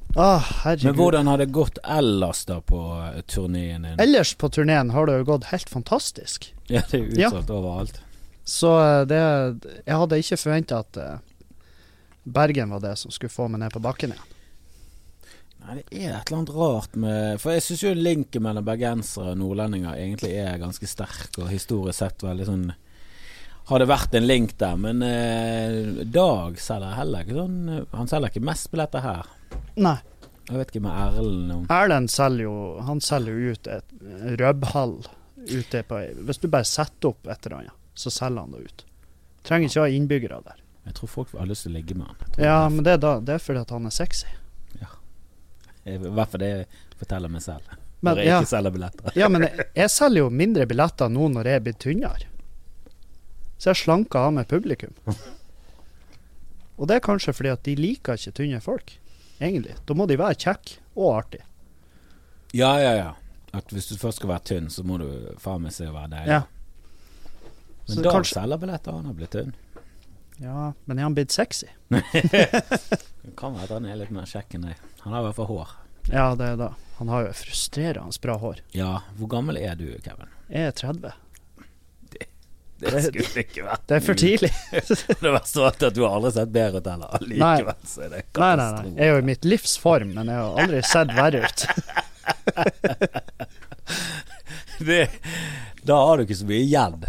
Herregud. Men hvordan har det gått ellers da på turneen din? Ellers på turneen har det jo gått helt fantastisk. Ja, det er utsolgt overalt. Så jeg hadde ikke forventet at Bergen var det som skulle få meg ned på bakken igjen. Nei, det er et eller annet rart med... For jeg synes jo linken mellom bergensere og nordlendinger egentlig er ganske sterk, og historisk sett veldig sånn... Har det vært en link der, men Dag selger heller ikke sånn... Han selger ikke mest billetter her. Nei. Jeg vet ikke med Erlend om... Erlend selger jo ut et røbbhall ute på... Hvis du bare setter opp et eller annet, så selger han det ut. Trenger ikke ha innbyggere der. Jeg tror folk har lyst til å ligge med han. Ja, men det er fordi at han er sexy. Ja. I hvert fall det forteller meg selv. Men, når jeg ikke selger billetter. Ja, men jeg selger jo mindre billetter nå når jeg blir tynnere. Så jeg slanker av med publikum. Og det er kanskje fordi at de liker ikke tynne folk, egentlig. Da må de være kjekk og artig. Ja. At hvis du først skal være tynn, så må du faen meg se å være deg. Ja. Men da selger billetter, han har blitt tynn. Ja, men er han blitt sexy? Det kan være at han er litt mer kjekk enn deg. Han har i hvert fall hår. Ja, det er da. Han har jo frustrerende bra hår. Ja, hvor gammel er du, Kevin? Jeg er 30. Det skulle ikke vært. Det er for tidlig. Det var så at du har aldri sett bedre ut heller. Likevel så er det katastrofe. Nei. Jeg er jo i mitt livs form, men jeg har aldri sett verre ut. Da har du ikke så mye igjen.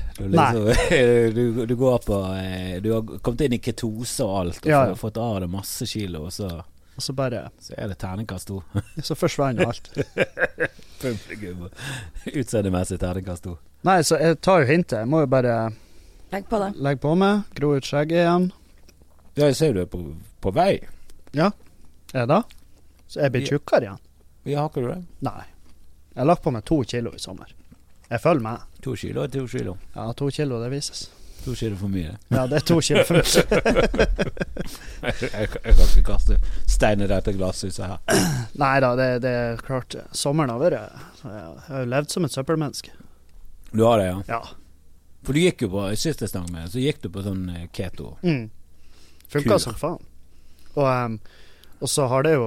Du går på du har kommet inn i ketose og alt og fått av det masse kilo, og så er det terningkast 2. Så forsvanner alt. Publikum utseendemessig terningkast 2. Nei, så jeg tar jo hintet. Jeg må jo bare legge på meg, gro ut skjegget igjen. Ja, jeg ser du er på vei. Ja, er det? Så jeg blir tjukkere igjen. Ja, har ikke du det? Nei. Jeg har lagt på meg 2 kilo i sommer. Jeg følger med. 2 kilo er 2 kilo. Ja, 2 kilo, det vises. 2 kilo for mye. Ja, det er 2 kilo for mye. jeg kan ikke kaste stein i dette glasshuset her. Neida, det er klart. Sommeren har vært. Jeg har jo levd som et søppelmenneske. Du har det, ja? Ja. For du gikk jo på siste stang med, så gikk du på sånn keto. Funket som faen. Og så har det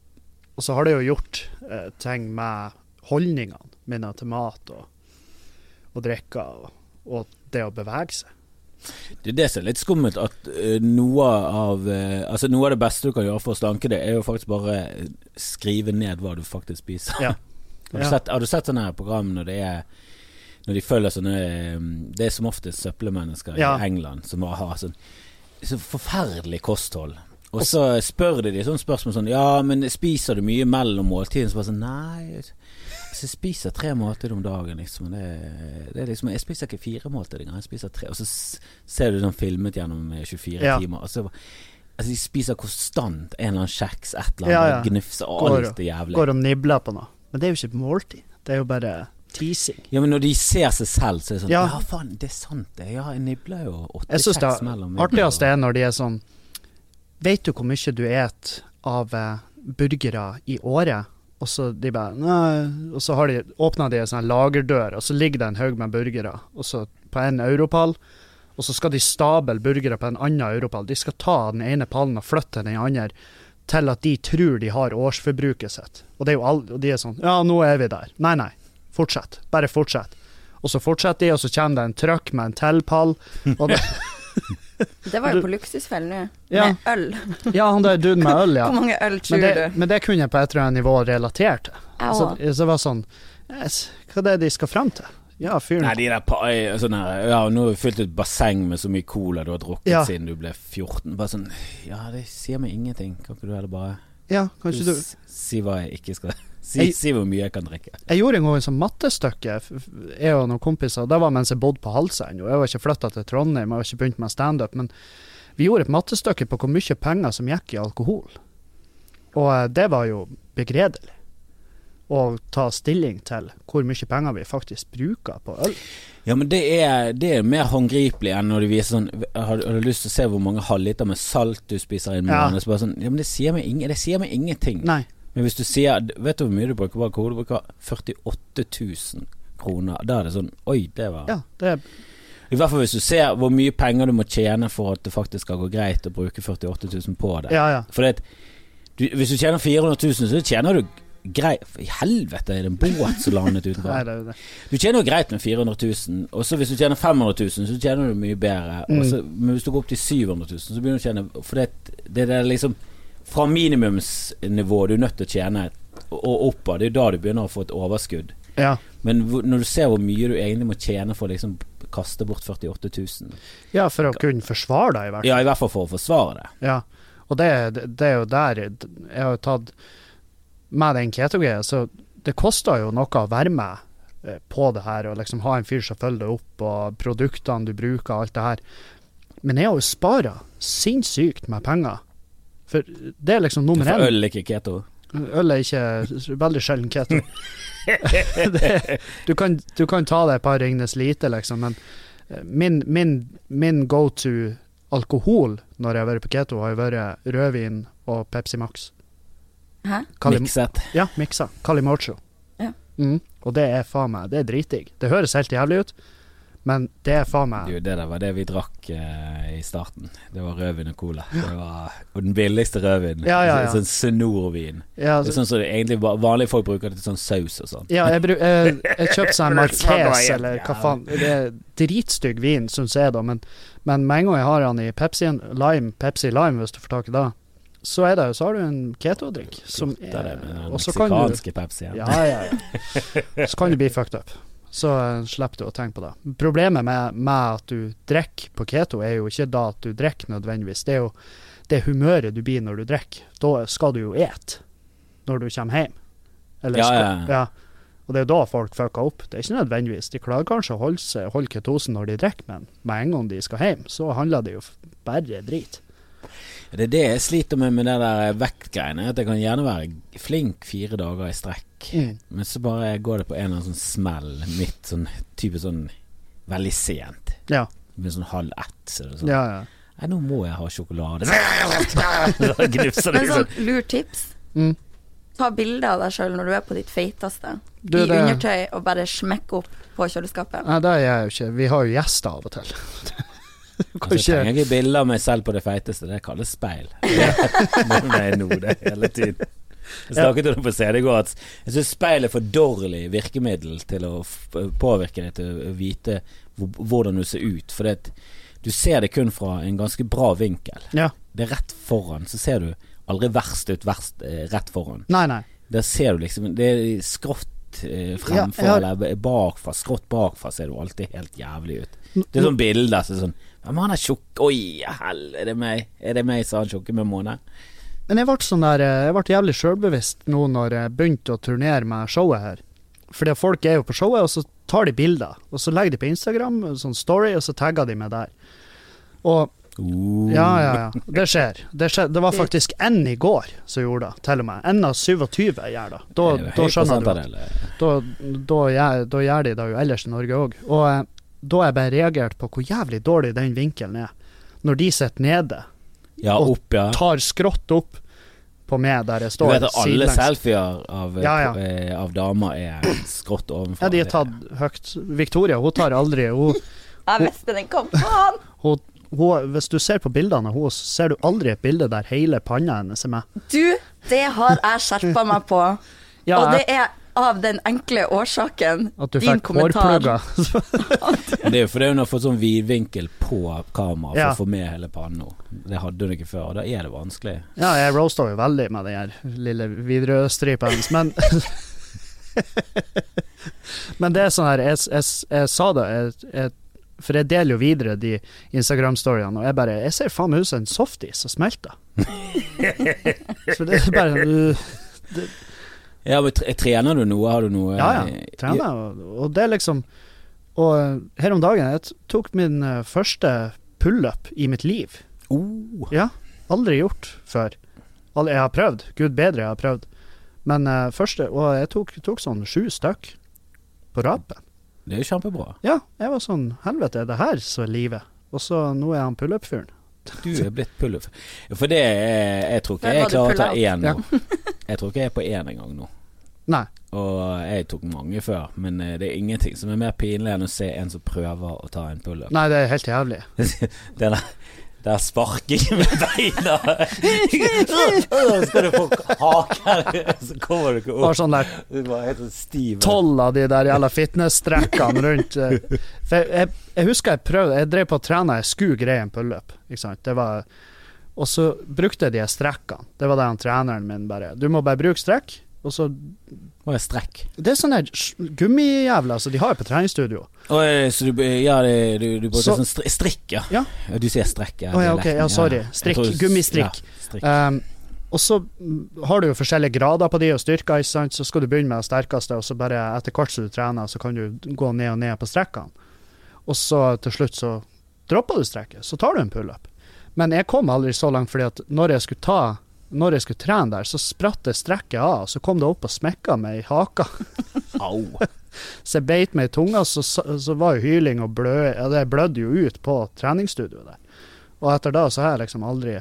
jo gjort ting med holdningene mine til mat og drikke og det å bevege seg. Det er det som er litt skummelt, at noe av det beste du kan gjøre for å slanke det, er jo faktisk bare skrive ned hva du faktisk spiser. Ja. Har du sett sånne her program når de følger sånne, det er som oftest søppelmennesker i England som har så forferdelig kosthold, og så spør de sånne spørsmål sånn, ja, men spiser du mye mellom måltiden? Så bare sånn, nei, jeg spiser 3 måltider om dagen liksom. Det er liksom, jeg spiser ikke 4 måltider, jeg spiser 3, og så ser du sånn filmet gjennom 24 timer, altså de spiser konstant en eller annen kjeks, et eller annet, gnufser, alt det jævlig. Går og nibler på noe, men det er jo ikke måltid, det er jo bare teasing. Ja, men når de ser seg selv, så er det sånn, ja faen, det er sant det, ja, jeg nibler jo 8 kjeks mellom. Det artigste er når de er sånn, vet du hvor mye du et av burgere i året? Og så de bare, nei, og så åpnet de en sånn lagerdør, og så ligger det en haug med burgere, og så på en europall, og så skal de stable burgere på en annen europall. De skal ta den ene pallen og flytte den andre, til at de tror de har årsforbruket sitt. Og det er jo og de er sånn, ja, nå er vi der. Nei, fortsett, bare fortsett. Og så fortsetter de, og så kommer det en trøkk med en tilpall, og det... Det var jo på luksusfellen nå, med øl. Ja, han der duden med øl, ja. Hvor mange øl tror du? Men det kunne jeg på et eller annet nivå relatert til. Så det var sånn, hva er det de skal frem til? Ja, fyren. Nei, de der sånn her, ja, nå har vi fylt et basseng med så mye cola du har drukket siden du ble 14. Bare sånn, ja, det sier meg ingenting. Kan ikke du heller bare... Ja, kanskje du... Si hva jeg ikke skal... Si hvor mye jeg kan drikke. Jeg gjorde en gang en sånn mattestykke, jeg og noen kompiser, det var mens jeg bodde på Halsein, og jeg var ikke flyttet til Trondheim, jeg var ikke begynt med stand-up, men vi gjorde et mattestykke på hvor mye penger som gikk i alkohol. Og det var jo begredelig å ta stilling til hvor mye penger vi faktisk bruker på øl. Ja, men det er mer håndgripelig enn når de viser sånn, har du lyst til å se hvor mange halvliter med salt du spiser i en måned, så bare sånn, ja, men det sier meg ingenting. Nei. Men hvis du sier, vet du hvor mye du bruker på alkohol? Du bruker 48 000 kroner. Da er det sånn, oi, det var... Ja, det er... I hvert fall hvis du ser hvor mye penger du må tjene for at det faktisk skal gå greit å bruke 48 000 på det. Ja. For Hvis du tjener 400 000, så tjener du greit. I helvete, er det en båt som landet utenfor? Nei, det er det. Du tjener jo greit med 400 000, og så hvis du tjener 500 000, så tjener du mye bedre. Men hvis du går opp til 700 000, så begynner du å tjene. For det er liksom fra minimumsnivå du er nødt til å tjene og oppa, det er da du begynner å få et overskudd. Ja. Men når du ser hvor mye du egentlig må tjene for å liksom kaste bort 48 000. Ja, for å kunne forsvare det i hvert fall. Ja, i hvert fall for å forsvare det. Ja, og det er jo der jeg har jo tatt med den keto-greia, så det koster jo noe å være med på det her, og liksom ha en fyr som følger det opp, og produktene du bruker, alt det her. Men jeg har jo sparet sinnssykt med penger. For det er liksom nummer 1. For øl er ikke keto? Øl er ikke veldig sjelden keto. Du kan ta det et par Ringnes lite, liksom, men min go-to alkohol når jeg har vært på keto har jo vært rødvin og Pepsi Max. Hæ? Mikset? Ja, miksa. Calimocho. Ja. Og det er faen meg, det er dritdigg. Det høres helt jævlig ut, men det er faen meg. Jo, det der var det vi drakk i starten. Det var rødvin og cola. Det var og den billigste rødvin. Ja. Sånn senorvin. Ja, det er sånn som egentlig vanlige folk bruker det til sånn saus og sånn. Ja, jeg kjøpte sånn Marques, eller hva faen. Det er dritstygg vin, synes jeg da, men med en gang jeg har han i Pepsi Lime, hvis du får tak i det, så har du en keto-drink som er og så kan meksikanske Pepsi. Ja. Så kan du bli fucked up. Så slipper du å tenke på det. Problemet med at du drikker på keto er jo ikke da at du drikker nødvendigvis. Det er jo det humøret du blir når du drikker. Da skal du jo ete når du kommer hjem. Ja. Og det er da folk fucker opp. Det er ikke nødvendigvis. De klarer kanskje å holde ketosen når de drikker, men med en gang de skal hjem, så handler det jo bare drit. Det er det jeg sliter med det der vektgreiene, at jeg kan gjerne være flink 4 dager i strekk, men så bare går det på en eller annen sånn smell midt, sånn type sånn veldig sent. Ja. Med sånn 12:30, så det sånn. Ja. Nei, nå må jeg ha sjokolade. Så gnufser det. Men sånn lurt tips. Ta bilder av deg selv når du er på ditt feiteste. I undertøy, og bare smekke opp på kjøleskapet. Nei, det er jeg jo ikke. Vi har jo gjester av og til. Altså, jeg trenger ikke bilder av meg selv på det feiteste. Det kalles speil. Det hele tiden. Jeg snakket om det på CD i går, at jeg synes speil er for dårlig virkemiddel til å påvirke deg til å vite hvordan du ser ut. For du ser det kun fra en ganske bra vinkel. Ja. Det er rett foran, så ser du aldri verst ut rett foran. Nei. Der ser du liksom, det er skrått fremfor, eller bakfra, skrått bakfra ser du alltid helt jævlig ut. Det er sånn bilder, så sånn, men han er tjukk, oi, hell, er det meg så han tjukke med måned? Men jeg ble jævlig selvbevisst nå når jeg begynte å turnere med showet her. Fordi folk er jo på showet, og så tar de bilder, og så legger de på Instagram, sånn story, og så tagger de med der. Og ja, det skjer. Det var faktisk en i går som gjorde det, til og med. En av 27 gjør det. Da skjønner du. Da gjør de det jo ellers i Norge også. Og da har jeg bare reagert på hvor jævlig dårlig den vinkelen er. Når de sitter nede og tar skrått opp på meg der jeg står. Du vet at alle selfier av damer er skrått ovenfor. Ja, de er tatt høyt. Victoria, hun tar aldri jeg visste den kom faen! Hvis du ser på bildene av henne, så ser du aldri et bilde der hele panna hennes er med. Du, det har jeg skjerpet meg på. Og det er av den enkle årsaken at du fikk hårplugger. Det er jo fordi hun har fått sånn vidvinkel på kamera for å få med hele panna. Det hadde hun ikke før, og da er det vanskelig. Ja, jeg roaster jo veldig med den her lille Widerøe-stripen hennes, men men det er sånn her, jeg sa det, for jeg deler jo videre de Instagram-storyene, og jeg ser faen meg ut som en softis som smelter. Så det er bare Ja, men trener du noe? Har du noe? Ja, trener, og det er liksom, og her om dagen jeg tok min første pull-up i mitt liv. Ja, aldri gjort før. Jeg har prøvd, Gud bedre jeg har prøvd, men første, og jeg tok sånn 7 stykk på rapen. Det er jo kjempebra. Ja, jeg var sånn, helvete, er det her så er livet? Og så nå er han pull-up-fyren. Du er blitt pull-up. For det jeg tror ikke jeg klarer å ta 1 nå. Jeg tror ikke jeg er på 1 en gang nå. Nei. Og jeg tok mange før, men det er ingenting som er mer pinlig enn å se en som prøver å ta en pull-up. Nei, det er helt jævlig. Der sparking med beina. Skal du få haker, så kommer du ikke opp. Var sånn der Du var helt stiv. 12 av de der jævla fitness-strekkene rundt. For jeg husker jeg drev på å trene, jeg skulle greie en pull-up, ikke sant? Det var, og så brukte jeg de strekkene. Det var det han treneren min bare. Du må bare bruke strekk, og så Hva er strekk? Det sånne gummijævler, så de har jo på treningsstudio. Så du bruker sånn strikk, ja. Du sier strekk, ja. Ok, ja, sorry. Strikk, gummistrikk. Ja, strikk. Og så har du jo forskjellige grader på de og styrker, ikke sant? Så skal du begynne med det sterkeste, og så bare etter hvert som du trener, så kan du gå ned og ned på strekkene. Og så til slutt så dropper du strekket, så tar du en pull-up. Men jeg kom aldri så langt, fordi at når jeg skulle trene der, så spratt det strekket av, så kom det opp og smekka meg i haka. Au. Så jeg beit meg i tunga, så var jo hyling og det blødde jo ut på treningsstudioet der. Og etter da så har jeg liksom aldri,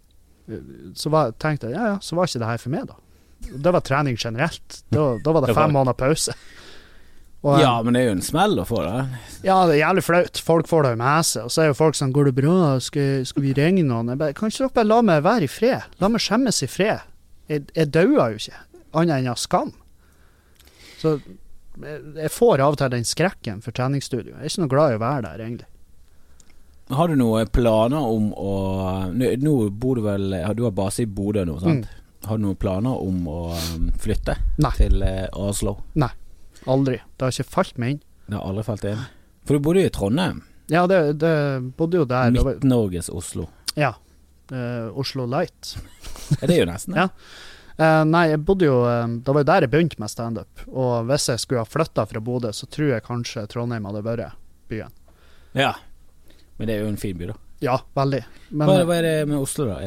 tenkte jeg, så var ikke det her for meg da. Det var trening generelt. Da var det 5 måneder pause. Og, ja, men det er jo en smell å få det. Ja, det er jævlig flaut. Folk får det jo med seg. Og så er jo folk sånn, går det bra? Skal vi ringe noen? Kan ikke dere bare la meg være i fred? La meg skjemmes i fred. Jeg dauer jo ikke, annet enn av skam. Så jeg får av og til den skrekken for treningsstudio. Jeg er ikke noe glad i å være der, egentlig. Har du noen planer om å... Nå bor du vel... Du har base i Bodø nå, sant? Har du noen planer om å flytte til Oslo? Nei. Aldri. Det har ikke falt meg inn. Det har aldri falt inn. For du bodde jo i Trondheim. Ja, det bodde jo der. Midt-Norges Oslo. Ja. Oslo Light. Ja, det er jo nesten det. Ja. Nei, jeg bodde jo det var jo der jeg begynte med stand-up. Og hvis jeg skulle ha flyttet fra Bodø, så tror jeg kanskje Trondheim hadde vært byen. Ja. Men det er jo en fin by da. Ja, veldig. Men, hva er det med Oslo da?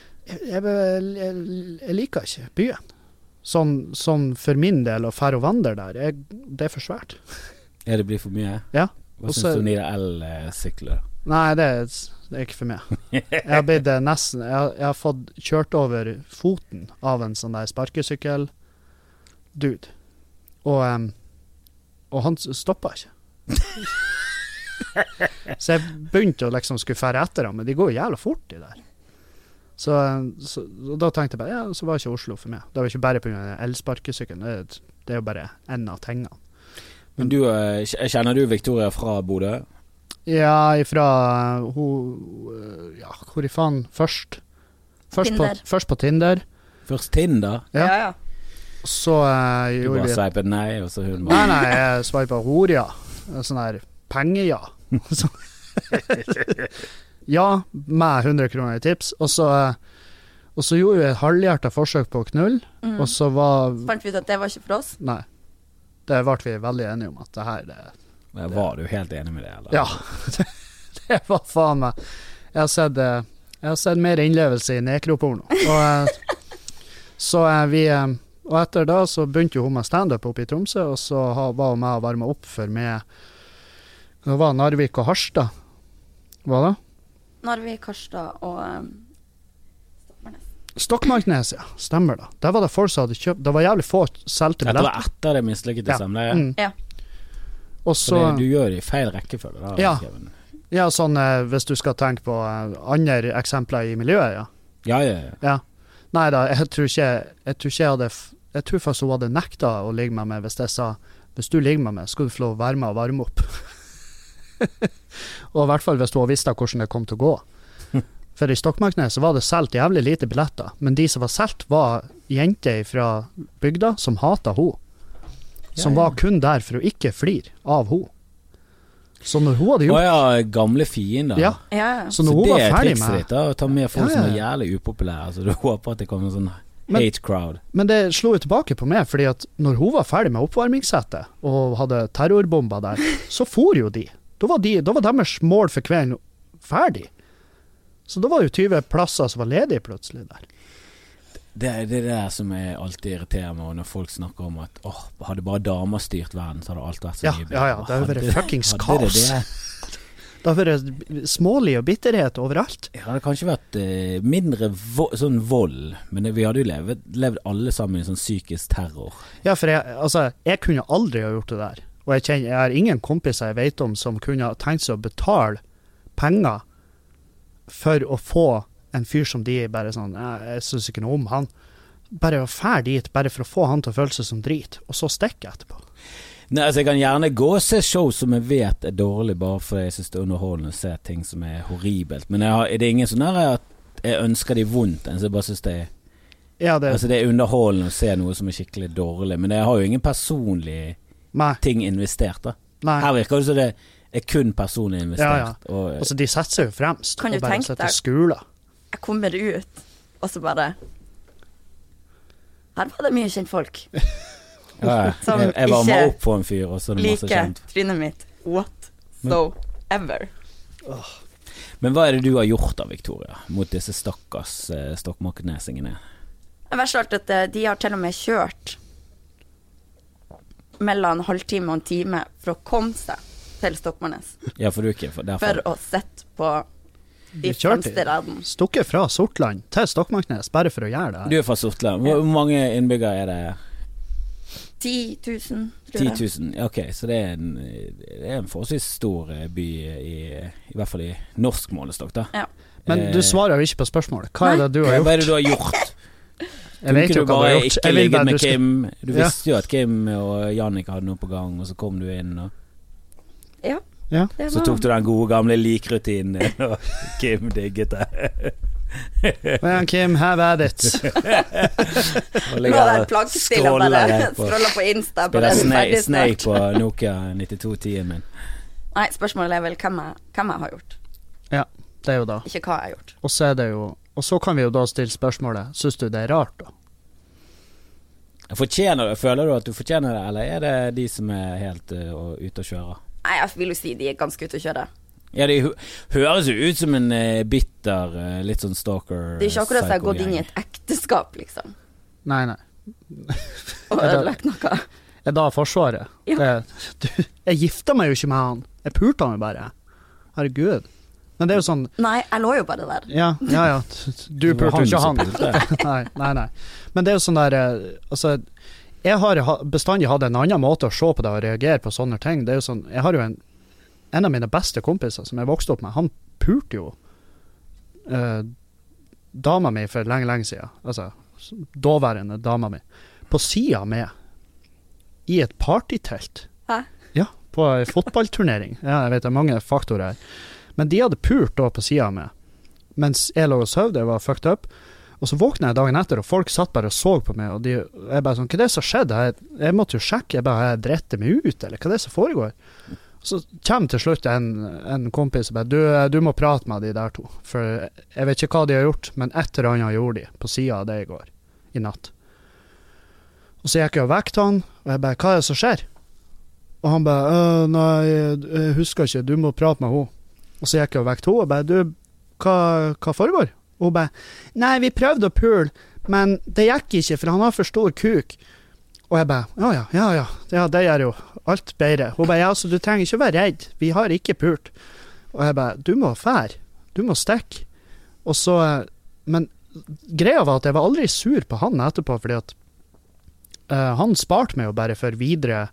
Jeg liker ikke byen. Sånn for min del, og færre og vandre der, det er for svært. Ja, det blir for mye? Ja. Hva synes du Nida L-sykler? Nei, det er ikke for meg. Jeg har blitt nesten, jeg har fått kjørt over foten av en sånn der sparkesykkel dude. Og han stoppet ikke. Så jeg begynte å liksom skulle fære etter ham, men de går jo jævla fort de der. Så da tenkte jeg bare, så var ikke Oslo for meg. Det var ikke bare på grunn av elsparkesykkelen, det er jo bare en av tingene. Men kjenner du Victoria fra Bodø? Ja, ifra hvor i faen først på Tinder. Først Tinder? Ja. Så du bare sveipet nei, og så hun bare... Nei, jeg sveipet horia. Sånn her pengeja. Ja, med 100 kroner i tips. Og så gjorde vi et halvhjertet forsøk på å knulle, og så fant vi ut at det var ikke for oss? Nei. Det ble vi veldig enige om at det her var du helt enig med det, eller? Ja. Det var faen meg. Jeg har sett mer innlevelse i nekroporno. Og etter da så begynte jo hun med stand-up oppe i Tromsø, og så var hun med å varme opp for det var Narvik og Harstad. Hva da? Narvik, Harstad og Stokmarknes, ja. Stemmer da. Der var det folk som hadde kjøpt. Det var jævlig få solgte billetter. Det var etter det mislykket i samleie. Ja. Og så... du gjør det i feil rekkefølge da. Ja. Ja, sånn hvis du skal tenke på andre eksempler i miljøet, ja. Ja. Nei da, jeg tror faktisk hun hadde nektet å ligge med meg hvis jeg sa, hvis du ligger med meg, skal du få lov å være med og varme opp. Og i hvert fall hvis du har visst hvordan det kom til å gå. For i Stokmarknes så var det solgt jævlig lite billetter, men de som var solgt var jenter fra bygda som hatet hun. Som var kun der for å ikke flire av hun. Så når hun hadde gjort gamle fiender. Ja. Så når hun var ferdig med... Så det er trikset ditt da, å ta med folk som er jævlig upopulære, så du håper at det kommer en sånn hate crowd. Men det slo jo tilbake på meg, fordi at når hun var ferdig med oppvarmingssettet, og hadde terrorbomber der, så for jo de. Da var deres mål for kvelden ferdig. Så da var jo 20 plasser som var ledige plutselig der. Det er det der som jeg alltid irriterer meg når folk snakker om at hadde bare damer styrt verden, så hadde alt vært så mye bedre. Ja, det har vært fuckings kaos. Det har vært smålig og bitterhet overalt. Ja, det hadde kanskje vært mindre sånn vold, men vi hadde jo levd alle sammen i sånn psykisk terror. Ja, for jeg kunne aldri ha gjort det der. Og jeg har ingen kompiser jeg vet om som kunne ha tenkt seg å betale penger for å få en fyr som de bare sånn, jeg synes ikke noe om han, bare å fære dit, bare for å få han til å føle seg som drit, og så stikke etterpå. Nei, altså jeg kan gjerne gå og se show som jeg vet dårlig, bare for jeg synes det underholdende å se ting som horribelt, men det ingen sånn der at jeg ønsker de vondt, så jeg bare synes det altså det underholdende å se noe som skikkelig dårlig, men jeg har jo ingen personlig ting investert da. Nei. Her virker det så det kun personlig investert. Ja. Og så de setter seg jo fremst, kan og bare setter skuler. Jeg kommer ut, og så bare her var det mye kjent folk. Jeg varmer opp på en fyr, og så det masse kjent. Like trynet mitt. Whatsoever. Men hva det du har gjort da, Victoria, mot disse stakkars Stokmarknesingene? Det verste alt at de har til og med kjørt mellom en halvtime og en time for å komme seg til Stokmarknes. Ja, for du ikke, for å sette på de fremste raden. Stukket fra Sortland til Stokmarknes, bare for å gjøre det her. Du fra Sortland. Hvor mange innbyggere det? 10 000, tror jeg. 10 000, ok, så det en forholdsvis stor by i hvert fall i norsk målestokk da. Ja. Men du svarer jo ikke på spørsmålet. Hva det du har gjort? Hva det du har gjort? Jeg vet jo hva du har gjort. Ikke ligget med Kim. Du visste jo at Kim og Jannik hadde noe på gang, og så kom du inn og... Ja. Så tok du den gode gamle likrutinen og Kim digget det. Men Kim, have at it. Nå er det plaggstill og bare scroller på Insta. Spiller Snake på Nokia 9210 min. Nei, spørsmålet vel hvem jeg har gjort. Ja, det jo da. Ikke hva jeg har gjort. Og så det jo, og så kan vi jo da stille spørsmålet, synes du det rart da? Føler du at du fortjener det, eller det de som helt ute å kjøre? Nei, jeg vil jo si de ganske ute å kjøre. Ja, det høres jo ut som en bitter, litt sånn stalker. Det ikke akkurat at jeg har gått inn i et ekteskap, liksom. Nei. Og ødelagt noe. Da forsvaret. Ja. Jeg gifta meg jo ikke med han. Jeg purte han jo bare. Herregud. Men det jo sånn... Nei, jeg lå jo bare der. Ja. Du purte ikke han. Nei. Men det jo sånn der... Altså... Jeg har bestandig hatt en annen måte å se på det og reagere på sånne ting. Det jo sånn, jeg har jo en av mine beste kompiser som jeg vokste opp med, han purte jo dama mi for lenge siden, altså daværende dama mi, på siden med i et partytelt. Hæ? Ja, på en fotballturnering. Ja, jeg vet det er mange faktorer her. Men de hadde purt da på siden med, mens jeg lå og søv, det var fucked up. Og så våknet jeg dagen etter, og folk satt bare og så på meg, og jeg bare sånn, hva det som skjedde? Jeg måtte jo sjekke, jeg bare, har jeg drettet meg ut, eller hva det som foregår? Og så kommer til slutt en kompis og bare, du må prate med de der to, for jeg vet ikke hva de har gjort, men et eller annet gjorde de på siden av det i går, i natt. Og så gikk jeg og vekket han, og jeg bare, hva det som skjer? Og han bare, nei, jeg husker ikke, du må prate med henne. Og så gikk jeg og vekket henne, og bare, hva foregår? Og hun bare, nei, vi prøvde å pule, men det gikk ikke, for han har for stor kuk. Og jeg bare, ja, det gjør jo alt bedre. Hun bare, ja, så du trenger ikke være redd, vi har ikke pult. Og jeg bare, du må fære, du må stikke. Og så, men greia var at jeg var aldri sur på han etterpå, fordi at han sparte meg jo bare for videre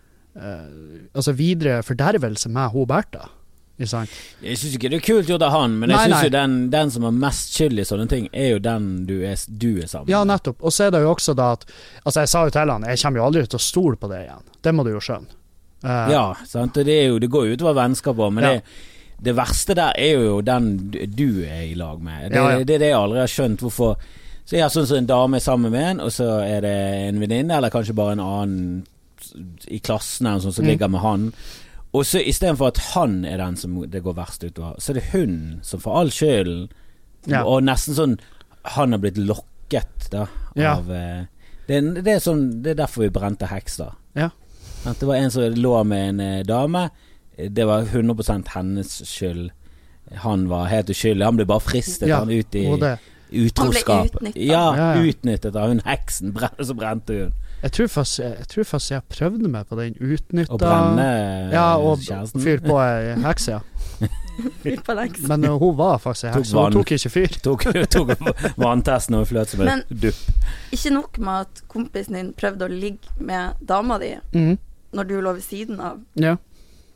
fordervelse med hun Bertha. Jeg synes ikke det kult gjort av han, men jeg synes jo den som har mest skyld i sånne ting er jo den du er sammen. Ja, nettopp. Og så det jo også da at, altså jeg sa jo til han, jeg kommer jo aldri til å stole på det igjen. Det må du jo skjønne. Ja, sant? Det går jo utover vennskap også, men det verste der er jo den du er i lag med. Det er det jeg aldri har skjønt hvorfor. Så jeg har sånn som en dame sammen med en, og så er det en venninne, eller kanskje bare en annen i klassen eller sånn som ligger med han. Og så i stedet for at han er den som det går verst utover, så er det hun som får all skylden, og nesten sånn han har blitt lokket da, av det er sånn, det er derfor vi brente heks da. At det var en som lå med en dame, det var 100% hennes skyld, han var helt uskyldig, han ble bare fristet han ut i utroskap. Han ble utnyttet. Utnyttet av hun heksen, så brente hun. Jeg tror faktisk jeg prøvde meg på den utnytta. Og brenne kjæresten. Fyr på en heks, Fyr på en heks. Men hun var faktisk en heks, hun tok ikke fyr. Tok vanntesten og fløt som en dupp. Ikke nok med at kompisen din prøvde å ligge med dama di når du lå ved siden av. Ja.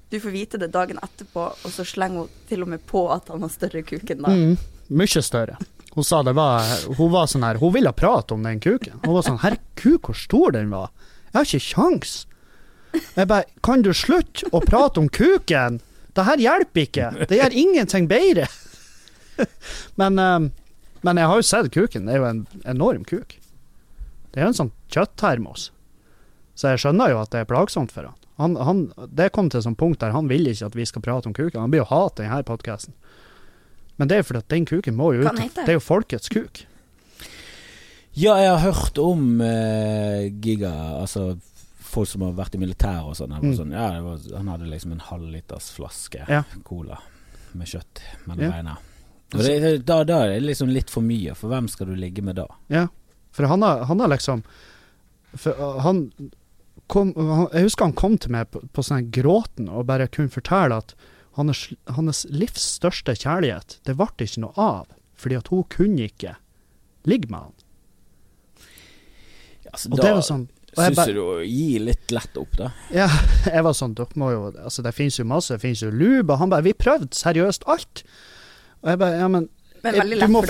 du får vite det dagen etterpå, og så slenger hun til og med på at han har større kuk enn da. Mye større. Hun sa hun var sånn her, hun ville prate om den kuken. Hun var sånn, herregud, hvor stor den var. Jeg har ikke sjans. Jeg bare, kan du slutte å prate om kuken? Det her hjelper ikke. Det gjør ingenting bedre. Men jeg har jo sett kuken. Det er jo en enorm kuk. Det er jo en sånn kjøtttermos. Så jeg skjønner jo at det er plagsomt for han. Det kom til et sånt punkt der han vil ikke at vi skal prate om kuken. Han blir jo hat denne podcasten. Men det er fordi at den kuken må jo ut. Det er jo folkets kuk. Ja, jeg har hørt om giga, altså folk som har vært i militær og sånn. Ja, han hadde liksom en halvliters flaske cola med kjøtt mellom beina. Og da er det liksom litt for mye. For hvem skal du ligge med da? Ja, for han har liksom jeg husker han kom til meg på sånn gråten og bare kunne fortelle at hans livs største kjærlighet, det ble ikke noe av, fordi at hun kunne ikke ligge med han. Ja, så og da sånn, synes du å gi litt lett opp da? Ja, jeg var sånn, altså det finnes jo masse, det finnes jo lube, og han bare, vi prøvde seriøst alt. Og jeg bare, ja, men du må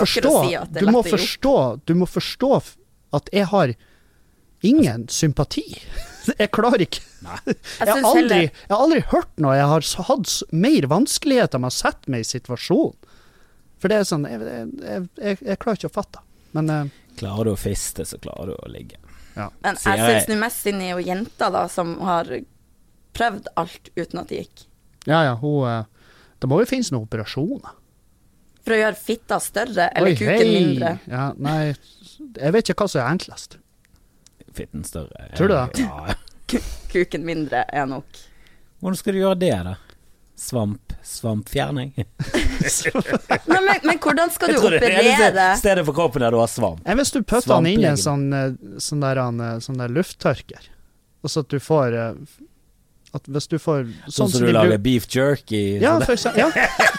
forstå at jeg har ingen sympati. Jeg klarer ikke. Jeg har aldri hørt noe. Jeg har hatt mer vanskeligheter med å sette meg i situasjonen. For det er sånn, jeg klarer ikke å fatte. Men klarer du å fiste, så klarer du å ligge. Ja. Men jeg synes det mest synd er jo jenter da, som har prøvd alt uten at det gikk. Ja, det må jo finnes noen operasjoner. For å gjøre fitta større, eller kuken mindre. Ja, nei, jeg vet ikke hva som er enklest. Fitten større. Tror du det? Ja. Kuken mindre er nok. Hvordan skal du gjøre det da? Svampfjerning? Nei, men hvordan skal du operere det? Stedet på kroppen der du har svamp. Hvis du putter han inn i en sånn der lufttørker, og så at du får at hvis du får sånn som du lager beef jerky. Ja, for eksempel.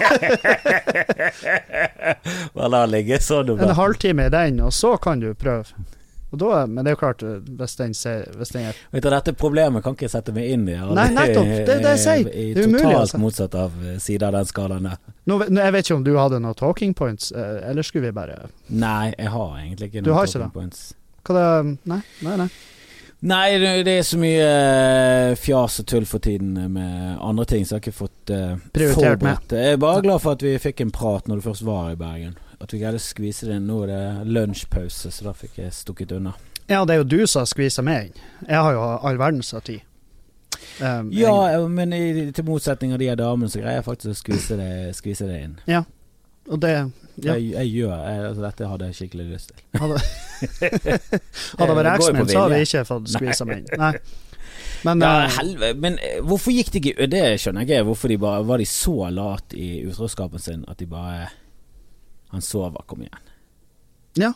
Hva la ligge sånn? En halvtime i den, og så kan du prøve. Og da, men det er jo klart, hvis den er... Vet du, dette problemet kan ikke sette meg inn i. Nei, nettopp, det jeg sier. Det er umulig. Totalt motsatt av siden av den skalaen der. Jeg vet ikke om du hadde noen talking points, eller skulle vi bare... Nei, jeg har egentlig ikke noen talking points. Hva det? Nei. Nei, det er så mye fjas og tull for tiden med andre ting, så jeg har ikke fått prioritert med. Jeg er bare glad for at vi fikk en prat når du først var i Bergen. At vi greide å skvise det inn. Nå er det lunsjpause, så da fikk jeg stukket unna. Ja, det er jo du som har skviset meg inn. Jeg har jo all verdens av tid. Men til motsetning av de damene, så greier jeg faktisk å skvise det inn. Ja, og det... Ja. Altså dette hadde jeg skikkelig lyst til. Hadde vært X-Men, så hadde jeg ikke fått skvisa meg inn. Nei. Men, men hvorfor gikk de ikke? Det skjønner jeg ikke. Hvorfor var de så lat i utroskapen sin at de bare... Han sover, kom igjen. Ja.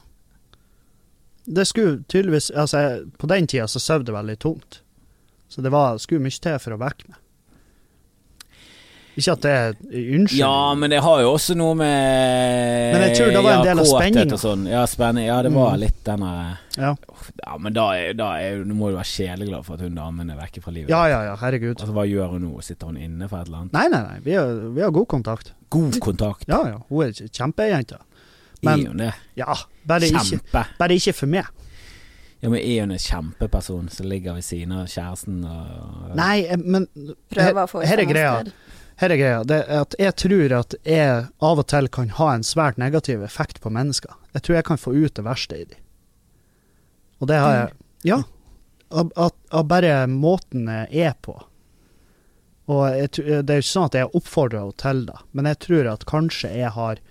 Det skulle tydeligvis... Altså, på den tida så søvde det veldig tungt. Så det skulle mye til for å vekke meg. Ikke at det er unnskyld. Ja, men det har jo også noe med... Men jeg tror det var en del av spenningen. Sånn. Ja, spenning. Ja, det var litt denne... Ja, men da må du være sjeleglad for at hun damen er vekke fra livet. Ja, herregud. Altså, hva gjør hun nå? Sitter hun inne for et eller annet? Nei. Vi har god kontakt. God kontakt? Ja. Hun er kjempejenta. Men, er hun det? Ja, bare ikke for meg. Ja, men er hun en kjempeperson som ligger ved siden av kjæresten og... Nei, men... Prøver å få her er greia, det er at jeg tror at jeg av og til kan ha en svært negativ effekt på mennesker. Jeg tror jeg kan få ut det verste i dem. Og det har jeg... Ja, av bare måten jeg er på. Og det er jo ikke sånn at jeg oppfordrer henne til det, men jeg tror at kanskje jeg har...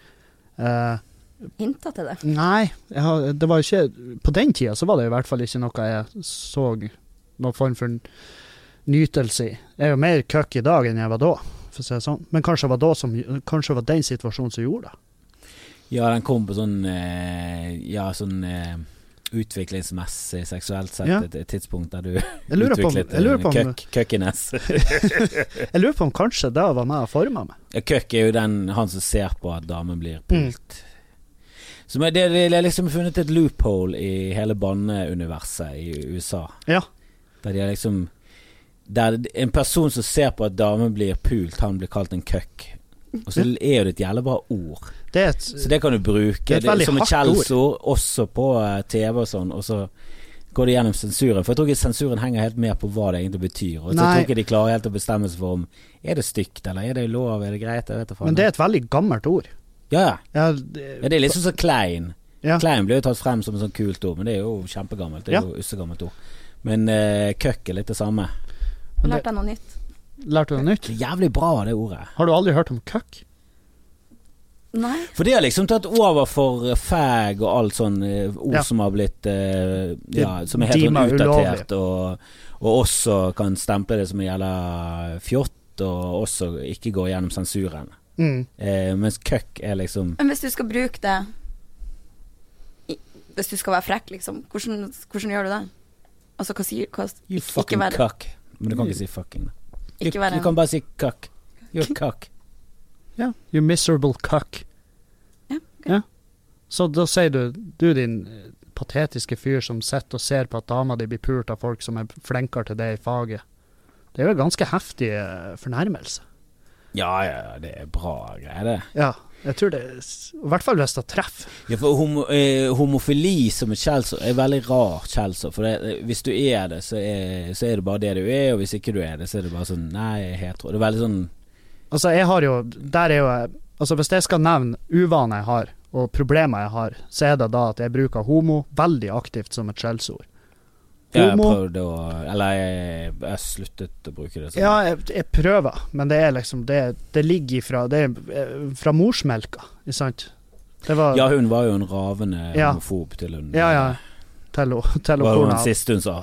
Hintet til det? Nei, det var ikke... På den tida så var det i hvert fall ikke noe jeg så noen form for nytelse i. Jeg er jo mer køkk i dag enn jeg var da, for å si det sånn. Men kanskje var den situasjonen som gjorde det. Ja, den kom på sånn utviklingsmessig, seksuelt sett, et tidspunkt der du utviklet køkkenes. Jeg lurer på om kanskje det var med å forme meg. Køkk er jo han som ser på at damen blir pult. Så det er liksom funnet et loophole i hele banneuniverset i USA. Ja. Der de liksom der en person som ser på at damen blir pult, han blir kalt en køkk. Og så jo det et jævlig bra ord. Så det kan du bruke som et kjellsord, også på TV og sånn, og så går det gjennom sensuren. For jeg tror ikke sensuren henger helt med på hva det egentlig betyr. Og så tror jeg ikke de klarer helt å bestemme seg for om det stygt, eller det lov, det greit, jeg vet ikke. Men det et veldig gammelt ord. Ja, det liksom så klein. Ja. Klein blir jo tatt frem som en sånn kult ord, men det jo kjempegammelt. Det jo ussegammelt ord. Men køkk litt det samme. Lærte jeg noe nytt? Lærte du noe nytt? Det jævlig bra, det ordet. Har du aldri hørt om køkk? Nei. For det har liksom tatt over for fag og alt sånn ord som har blitt som helt sånn utdatert og også kan stemple det som gjelder fjott og også ikke gå gjennom sensuren. Mens køkk liksom. Men hvis du skal bruke det, hvis du skal være frekk liksom, hvordan gjør du det? Altså hva you fucking cuck. Men du kan ikke si fucking. Du kan bare si cuck. You're cuck. Ja, you miserable cuck. Ja, okay. Så da sier du din patetiske fyr som sitter og ser på at dama di blir pult av folk som flinkere til det i faget. Det jo en ganske heftig fornærmelse. Ja, det bra greier det. Ja, jeg tror det i hvert fall hvis det treffer. Ja, for homofili som et skjellsord veldig rar skjellsord. For hvis du det, så det bare det du og hvis ikke du det, så det bare sånn, nei, jeg hetero. Det veldig sånn. Altså, jeg har jo, altså hvis jeg skal nevne uvaner jeg har, og problemer jeg har, så det da at jeg bruker homo veldig aktivt som et skjellsord. Jeg prøvde eller jeg sluttet å bruke det sånn. Ja, jeg prøver, men det liksom det ligger fra morsmelka, ikke sant? Ja, hun var jo en ravende homofob til hun. Ja, til var hun siste hun sa.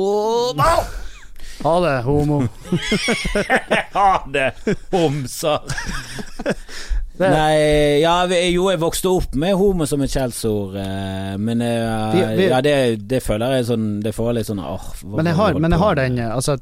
Ha det, homo. Ha det, homser. Nei, jeg vokste opp med homo som et skjellsord, men det føler jeg sånn, det får litt sånn men jeg har den, altså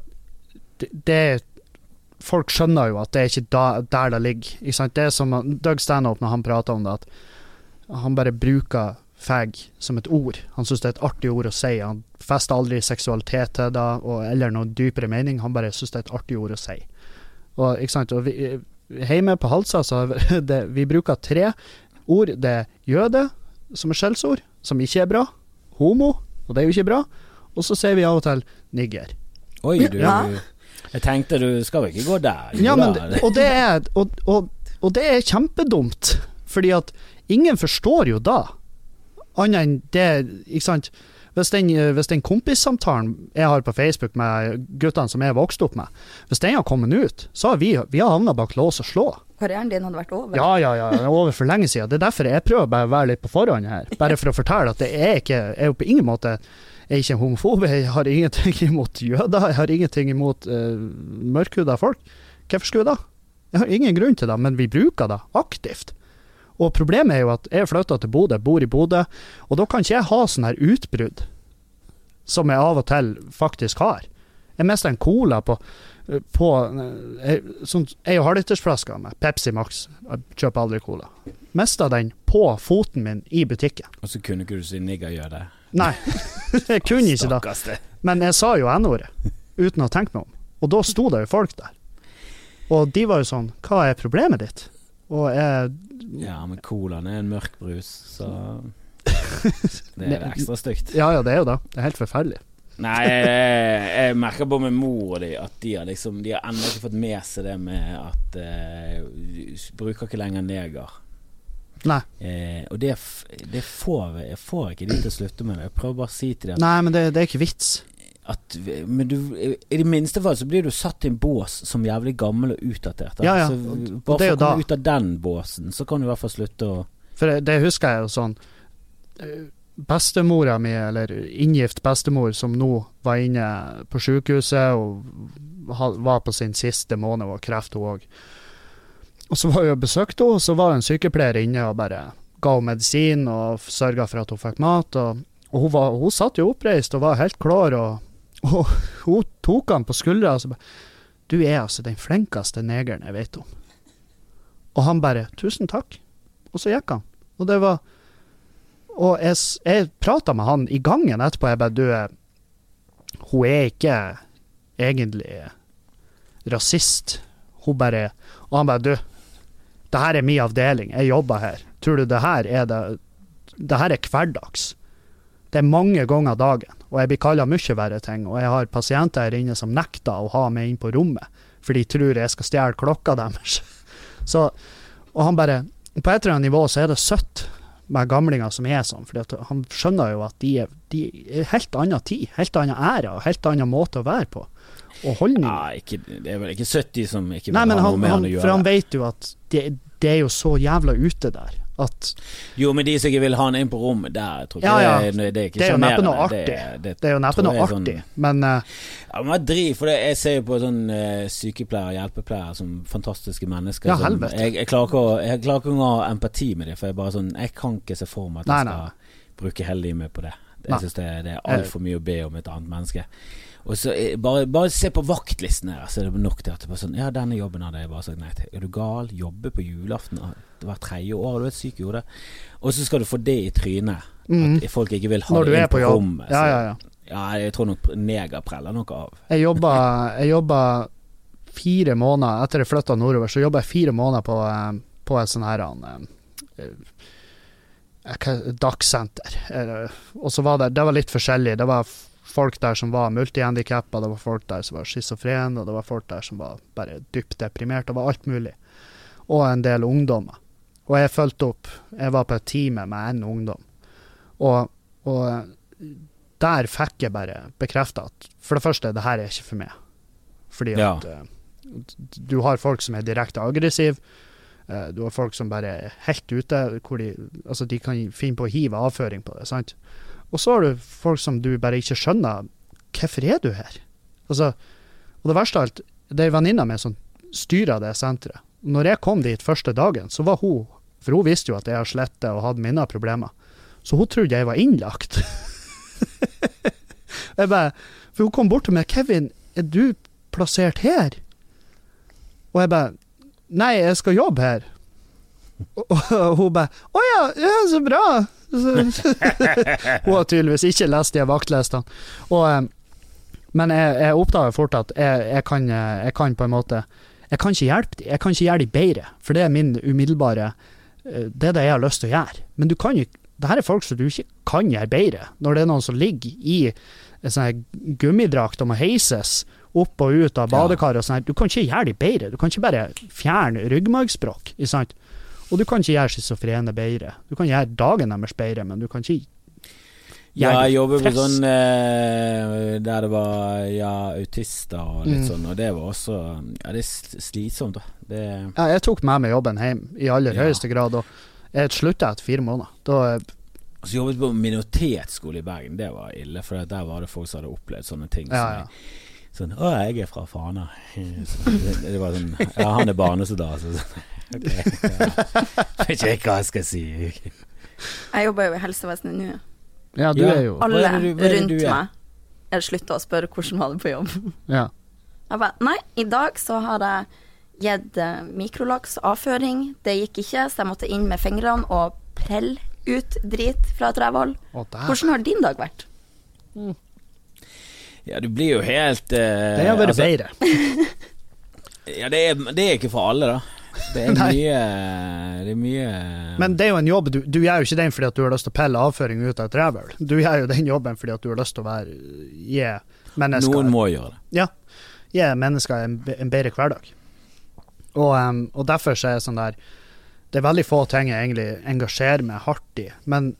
folk skjønner jo at det ikke der det ligger, ikke sant? Det som Doug Stanhope når han prater om det, at han bare bruker fag som et ord. Han synes det et artig ord å si. Han fester aldri seksualitet til det, eller noen dypere mening. Han bare synes det et artig ord å si. Og, ikke sant? Og hjemme på Halsa så vi bruker 3 ord. Det jøde som skjellsord, som ikke bra. Homo, og det jo ikke bra. Og så sier vi av og til nigger. Oi, jeg tenkte du skal vel ikke gå der. Ja, men, og det kjempedumt, fordi at ingen forstår jo da. Annet enn det, ikke sant? Hvis den kompissamtalen jeg har på Facebook med guttene som jeg vokst opp med, hvis den har kommet ut, så har vi har havnet bak lås og slå. Karrieren din hadde vært over? Ja, over for lenge siden. Det er derfor jeg prøver bare å være litt på forhånd her, bare for å fortelle at jeg er jo på ingen måte ikke homofob, jeg har ingenting imot jøder, jeg har ingenting imot mørkhuda folk. Hvorfor skulle jeg da? Jeg har ingen grunn til det, men vi bruker det aktivt. Og problemet er jo at jeg flyttet til Bodø, bor i Bodø, og da kan ikke jeg ha sånne her utbrudd som jeg av og til faktisk har. Jeg mistet en cola på jeg har litersflasker med Pepsi Max, jeg kjøper aldri cola. Mistet den på foten min i butikken. Og så kunne ikke du si nigga gjør det? Nei, jeg kunne ikke det. Men jeg sa jo n-ordet, uten å tenke meg om. Og da sto det jo folk der. Og de var jo sånn, hva er problemet ditt? Og ja, men colaen en mørk brus, så det ekstra stygt. Ja, det jo det. Det helt forferdelig. Nei, jeg merker på med mor og at de har enda ikke fått med seg det med at bruker ikke lenger neger. Nei. Og det jeg får ikke de til å slutte med det. Jeg prøver bare å si til dem. Nei, men det er ikke vits. Men i det minste fall så blir du satt i en bås som jævlig gammel og utdatert. Ja. Så bare for å komme ut av den båsen, så kan du i hvert fall slutte å. For det husker jeg jo sånn, bestemora mi, eller inngift bestemor, som nå var inne på sykehuset og var på sin siste måned og kreft hun også. Og så var jeg og besøkte henne, og så var en sykepleier inne og bare ga henne medisin og sørget for at hun fikk mat, og hun satt jo oppreist og var helt klar, og hun tok han på skuldra og så bare, du altså den flinkeste negeren jeg vet om. Og han bare, tusen takk. Og så gikk han. Og det var, og jeg pratet med han i gangen etterpå, jeg bare, hun ikke egentlig rasist. Og han bare, du, det her er min avdeling, jeg jobber her. Tror du det her er hverdags? Det er mange ganger dagen, og jeg blir kallet mye verre ting, og jeg har pasienter her inne som nekter å ha meg inn på rommet, for de tror jeg skal stjele klokka deres. Så, og han bare, på et eller annet nivå så er det søtt med gamlinger som er sånn, for han skjønner jo at de er helt annen tid, helt annen ære, og helt annen måte å være på. Og holdning. Ja, det er vel ikke 70 som ikke vil ha noe med han å gjøre. For han vet jo at det er jo så jævla ute der. At jo, men de som ikke vil ha han inn på rommet der, tror jeg det er ikke det er jo neppe noe artig. Det er jo neppe noe artig, men ja, men driv, for jeg ser jo på sånn sykepleier, hjelpepleier som fantastiske mennesker. Ja, helvete. Jeg klarer ikke å ha empati med det, for jeg bare sånn, jeg kan ikke se for meg at jeg skal bruke hele livet med på det. Jeg synes det er alt for mye å be om et annet menneske. Og så bare se på vaktlisten her, så er det nok til at det bare sånn, ja, denne jobben hadde jeg bare sagt nei til. Er du gal? Jobbe på julaften hver 3. år, du er syk i hodet. Og så skal du få det i trynet, at folk ikke vil ha det inn på rommet. Ja, jeg tror nok negerpreller noe av. Jeg jobba 4 måneder, etter jeg flyttet nordover, så jobbet jeg 4 måneder på et sånn her dagsenter. Og så var det var litt forskjellig. Det var folk der som var multihandikappet, det var folk der som var schizofren, og det var folk der som var bare dypt deprimert, det var alt mulig. Og en del ungdommer. Og jeg følte opp, jeg var på et time med en ungdom. Og der fikk jeg bare bekreftet at, for det første, det her er ikke for meg. Fordi at du har folk som er direkte aggressiv, du har folk som bare er helt ute, hvor de kan finne på å hive avføring på det, sant? Og så har du folk som du bare ikke skjønner, hvorfor er du her? Altså, og det verste av alt, det er venninna mi som styrer det senteret. Når jeg kom dit første dagen, så var hun, for hun visste jo at jeg har slettet og hadde mine problemer, så hun trodde jeg var innlagt. For hun kom bort til meg, Kevin, er du plassert her? Og jeg bare, nei, jeg skal jobbe her. Og hun bare, ja, så bra. Hun har tydeligvis ikke lest de vaktlistene. Men jeg oppdager fort at jeg kan på en måte, jeg kan ikke hjelpe dem. Jeg kan ikke gjøre dem bedre, for det er min umiddelbare, det er det jeg har lyst til å gjøre. Men du kan jo, det her er folk som du ikke kan gjøre bedre. Når det er noen som ligger i en sånn gummidrakt og må heises opp og ut av badekar og sånn, du kan ikke gjøre dem bedre. Du kan ikke bare fjerne ryggmargsbrokk, ikke sant? Og du kan ikke gjøre schizofrene bedre. Du kan gjøre dagen deres bedre, men du kan ikke gjøre jeg jobber på sånn der det var autister og litt sånn, og det var også det er slitsomt da. Jeg tok med meg jobben hjem i aller høyeste grad, og jeg sluttet etter 4 måneder. Så jobbet på minoritetsskole i Bergen, det var ille, for der var det folk som hadde opplevd sånne ting sånn, jeg er fra Fana. Det var sånn, han er barnesoldat, så okay, vet ikke hva jeg skal si. Jeg jobber jo i helsevesenet nå. Ja, du er jo. Alle rundt meg jeg sluttet å spørre hvordan var det på jobb. Ja. Jeg bare, nei, i dag så har jeg gitt mikrolaks avføring. Det gikk ikke, så jeg måtte inn med fingrene og prelle ut drit fra et rævhold. Hvordan har din dag vært? Ja, du blir jo helt det har vært bedre. Ja, det er ikke for alle da. Det er mye Men det er jo en jobb, du gjør jo ikke den fordi at du har lyst til å pelle avføring ut av et rævhøl. Du gjør jo den jobben fordi at du har lyst til å gi mennesker. Noen må gjøre det. Ja, gi mennesker en bedre hverdag. Og derfor så er det sånn der, det er veldig få ting jeg egentlig engasjerer meg hardt i, men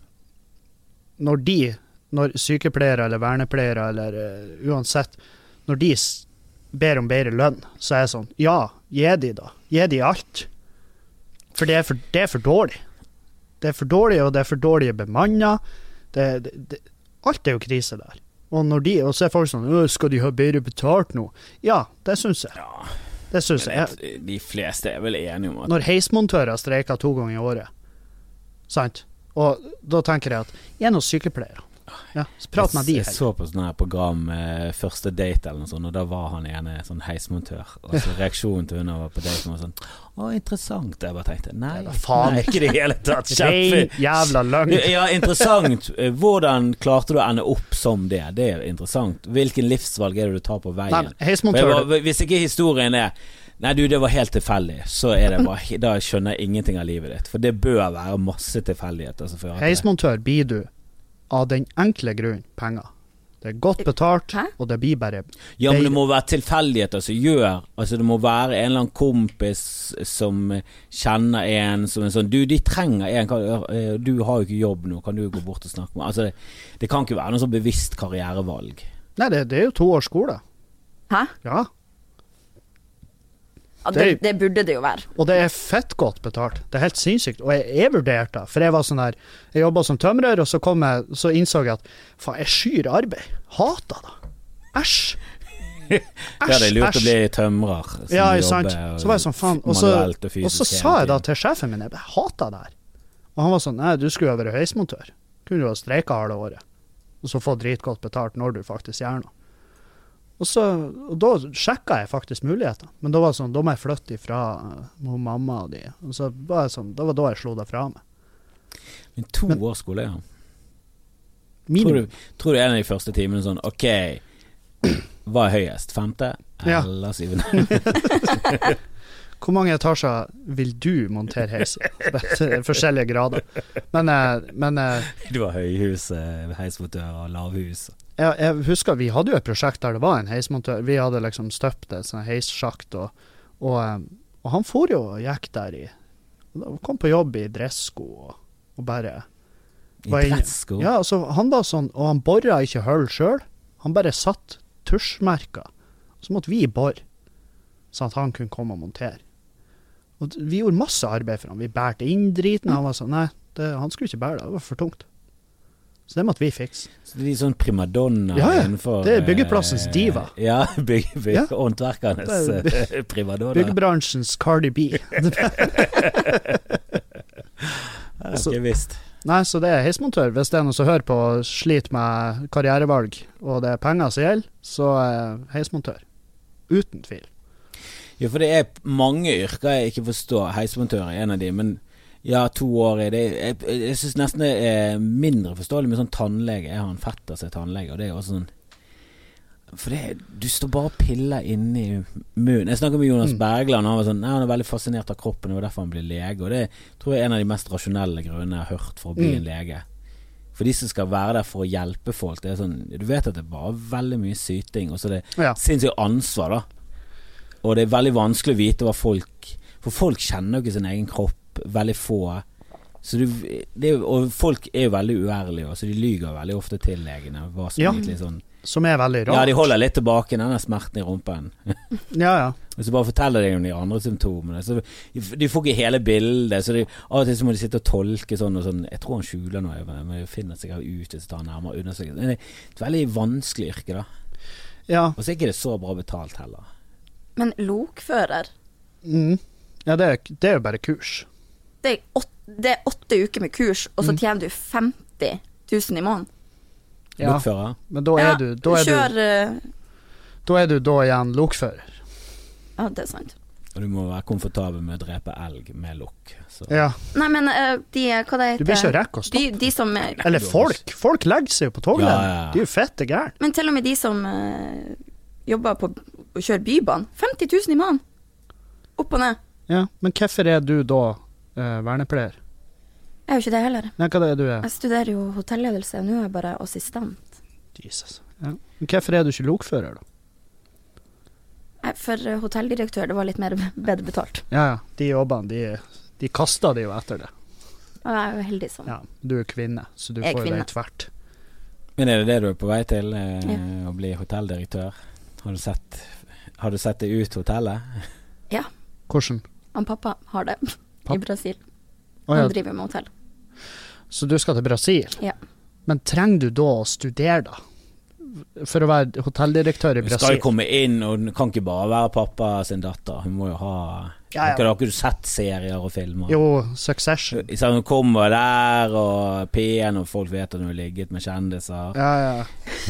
når sykepleiere eller vernepleiere eller uansett, når de ber om bedre lønn, så er det sånn, ja, gi de alt. For det er for dårlig. Det er for dårlig, og det er for dårlige bemannet. Alt er jo krise der. Og så er folk sånn, skal de ha bedre betalt nå? Ja, det synes jeg. Ja, det synes jeg. De fleste er vel enige om at... Når heismontører streiker 2 ganger i året, sant? Og da tenker jeg at jeg er noen sykepleiere. Ja, så prat med de. Jeg så på sånne her program Første date eller noe sånt, og da var han ene sånn heismontør, og så reaksjonen til hun var på date var sånn, interessant. Jeg bare tenkte, nei, ikke det hele tatt. Jævla løgn. Ja, interessant. Hvordan klarte du å ende opp som det? Det er interessant. Hvilken livsvalg er det du tar på veien? Nei, heismontør. Hvis ikke historien nei du, det var helt tilfeldig, så er det bare, da skjønner jeg ingenting av livet ditt, for det bør være masse tilfeldigheter. Heismontør blir du av den enkle grunn penger. Det er godt betalt, og det blir bare... Ja, men det må være tilfeldigheter som gjør, altså det må være en eller annen kompis som kjenner en, som en sånn, de trenger en, du har jo ikke jobb nå, kan du gå bort og snakke med, altså det kan ikke være noe sånn bevisst karrierevalg. Nei, det er jo 2 års skole. Hæ? Ja. Ja, det burde det jo være. Og det er fett godt betalt. Det er helt sinnssykt. Og jeg vurderte, for jeg var sånn her, jeg jobbet som tømrer, og så innså jeg at, faen, jeg skyr arbeid. Hater det. Æsj. Ja, det er lurt å bli tømrer. Ja, sant. Så var jeg sånn, faen. Og så sa jeg da til sjefen min, jeg hater det her. Og han var sånn, nei, du skulle jo være heismontør. Kunne du ha streiket halve året. Og så få dritgodt betalt når du faktisk gjør noe. Og da sjekket jeg faktisk muligheter. Men da var det sånn, da må jeg flytte ifra mamma og de. Og så var det sånn, det var da jeg slo det fra meg. Men 2 år skole, ja. Tror du en av de første timene sånn, ok, hva er høyest? 5. eller 7? Hvor mange etasjer vil du montere heis i? Forskjellige grader. Men du har høyhus, heismontør og lavhus. Jeg husker vi hadde jo et prosjekt der det var en heismontør. Vi hadde liksom støpt et sånn heissjakt, og han for jo og gikk der kom på jobb i dressko og bare I dressko? Ja, altså han var sånn, og han borret ikke hull selv. Han bare satt tusjmerker. Så måtte vi borre, sånn at han kunne komme og montere. Og vi gjorde masse arbeid for han. Vi bærte inn driten, og han var sånn, nei, han skulle ikke bære det var for tungt. Så det måtte vi fikse. Så det er sånn primadonna innenfor... det er byggeplassens diva. Ja, håndverkernes primadonna. Byggebransjens Cardi B. Ikke visst. Nei, så det er heismontør. Hvis det er noen som hører på sliter med karrierevalg, og det er penger som gjelder, så er heismontør. Uten tvil. Ja, for det er mange yrker jeg ikke forstår. Heismontør er en av de, men... Ja, 2 år i det. Jeg synes nesten det er mindre forståelig med sånn tannlege. Jeg har en fetter som er tannlege, og det er også sånn... For du står bare og piller inne i munnen. Jeg snakker med Jonas Bergland, han var sånn, han er veldig fascinert av kroppen, og derfor han blir lege. Og det tror jeg er en av de mest rasjonelle grunnene jeg har hørt for å bli en lege. For de som skal være der for å hjelpe folk, det er sånn... Du vet at det er bare veldig mye syting, og så det sinnssykt ansvar, da. Og det er veldig vanskelig å vite hva folk... For folk kjenner jo ikke sin egen kropp, veldig få, så og folk er jo veldig uærlige, så de lyger veldig ofte til legene, som er veldig rart. Ja, de holder litt tilbake denne smerten i rumpen. Ja. Og så bare forteller de om de andre symptomene, så de får ikke hele bildet, så av og til så må de sitte og tolke sånn og sånn, jeg tror han skjuler noe, men jeg finner seg ut hvis jeg tar nærmere undersøkelser. Det er et veldig vanskelig yrke da. Ja. Og så er ikke det så bra betalt heller. Men lokfører? Ja, det er jo bare kurs. Det er 8 uker med kurs, og så tjener du 50 000 i måneden. Ja, lokfører. Men da er du da igjen lokfører. Ja, det er sant. Og du må være komfortabel med å drepe elg med lokk. Ja. Nei, men hva det heter? Du blir ikke rekke å stoppe. De som eller folk legger seg jo på togledden. Ja. De er jo fette gærne. Men til og med de som jobber på å kjøre bybane, 50 000 i måneden. Opp og ned. Ja, men hvorfor er du da vernepleier? Jeg er jo ikke det heller. Nei, hva er det du er? Jeg studerer jo hotellledelse, og nå er jeg bare assistent. Jesus. Ja. Men hvorfor er du ikke lokfører da? Nei, for hotelldirektør, det var litt mer bedre betalt. Ja. De jobbene, de kastet de jo etter det. Og jeg er jo heldig sånn. Ja, du er kvinne, så du får jo det tvert. Men er det du er på vei til, å bli hotelldirektør? Har du sett det ut hotellet? Ja. Hvordan? Han pappa har det i Brasil. Han driver med hotell. Så du skal til Brasil? Ja. Men trenger du da å studere da? For å være hotelldirektør i Brasil? Du skal jo komme inn, og du kan ikke bare være pappa sin datter. Hun må jo ha Har ikke du sett serier og filmer? Jo, Succession. Sånn, du kommer der og P1 og folk vet at du har ligget med kjendiser. Ja.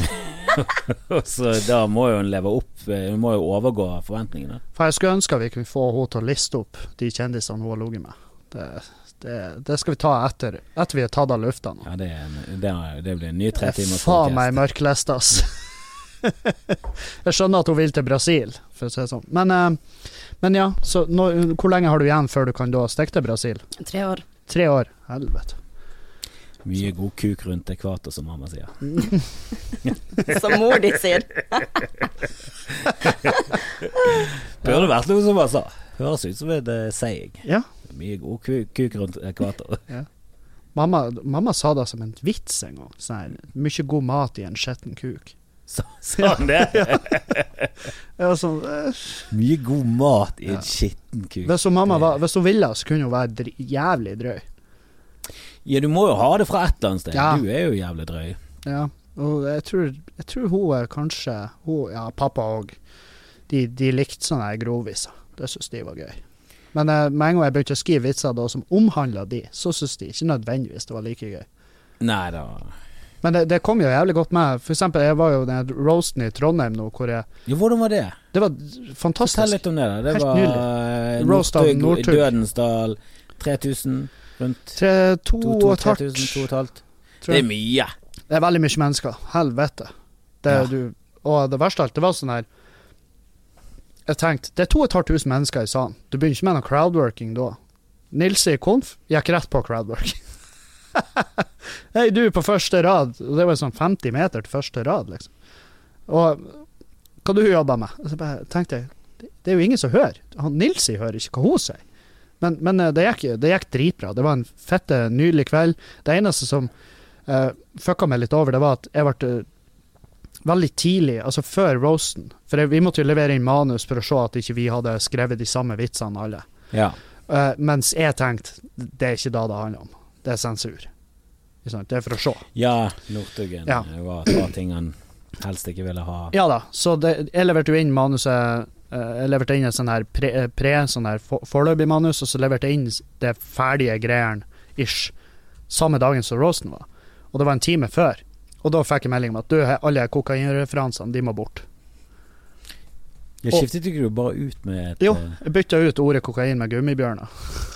Så da må jo hun leve opp. Hun må jo overgå forventningene. For jeg skulle ønske vi kunne få henne til å liste opp de kjendisene hun har ligget med. Det skal vi ta etter vi har tatt av lufta nå. Ja, det blir en ny 3 timers podcast. Faen meg mørklest, ass. Jeg skjønner at hun vil til Brasil, for å si det sånn. Men ja, så hvor lenge har du igjen før du kan da stikke til Brasil? 3 år. 3 år, helvete. Mye god kuk rundt ekvator, som mamma sier. Som mor di sier. Burde vært noe som bare sa. Høres ut som et seig. Ja. Mye god kuk rundt ekvator. Ja. Mamma sa det som en vits en gang. Sånn her, mye god mat i en skjetten kuk. Sa han det? Ja, sånn, mye god mat i en skitten kuk. Hvis hun ville, så kunne hun være jævlig drøy. Ja, du må jo ha det fra et eller annet sted. Ja. Du er jo jævlig drøy. Ja, og jeg tror hun er kanskje pappa og de likte sånne her grovviser. Det synes de var gøy. Men med en gang jeg begynte å skrive vitser da, som omhandlet de, så synes de ikke nødvendigvis det var like gøy. Nei da. Men det kom jo jævlig godt med. For eksempel, jeg var jo den roasten i Trondheim nå, hvor jeg... Jo, hvordan var det? Det var fantastisk. Fortell litt om det da. Det helt var nydelig. Roast av Northug. Dødensdal, 3000 rundt. 2,5. Det er mye. Det er veldig mye mennesker. Helvete. Og det verste alt, det var sånn her, jeg tenkte, det er 2,500 mennesker i salen. Du begynner ikke med noe crowdworking da. Nils i konf gikk rett på crowdworking. Hei, du på første rad. Og det var sånn 50 meter til første rad, liksom. Og hva du jobber med? Så bare tenkte jeg, det er jo ingen som hører. Nils hører ikke hva hun sier. Men det gikk dritbra. Det var en fette, nydelig kveld. Det eneste som fucka meg litt over, det var at jeg ble veldig tidlig, altså før roasten, for vi måtte jo levere inn manus for å se at ikke vi hadde skrevet de samme vitsene alle. Ja. Mens jeg tenkte, det er ikke da det handler om. Det er sensur. Det er for å se. Ja, Northugen var ting han helst ikke ville ha. Ja da, så jeg leverte jo inn manuset, jeg leverte inn et sånn her sånn her foreløpig manus, og så leverte jeg inn det ferdige greiene ish, samme dagen som roasten var. Og det var en time før. Og da fikk jeg melding om at alle kokainreferansene, de må bort. Jeg skiftet ikke du bare ut med et... Jo, jeg bytta ut ordet kokain med gummibjørner.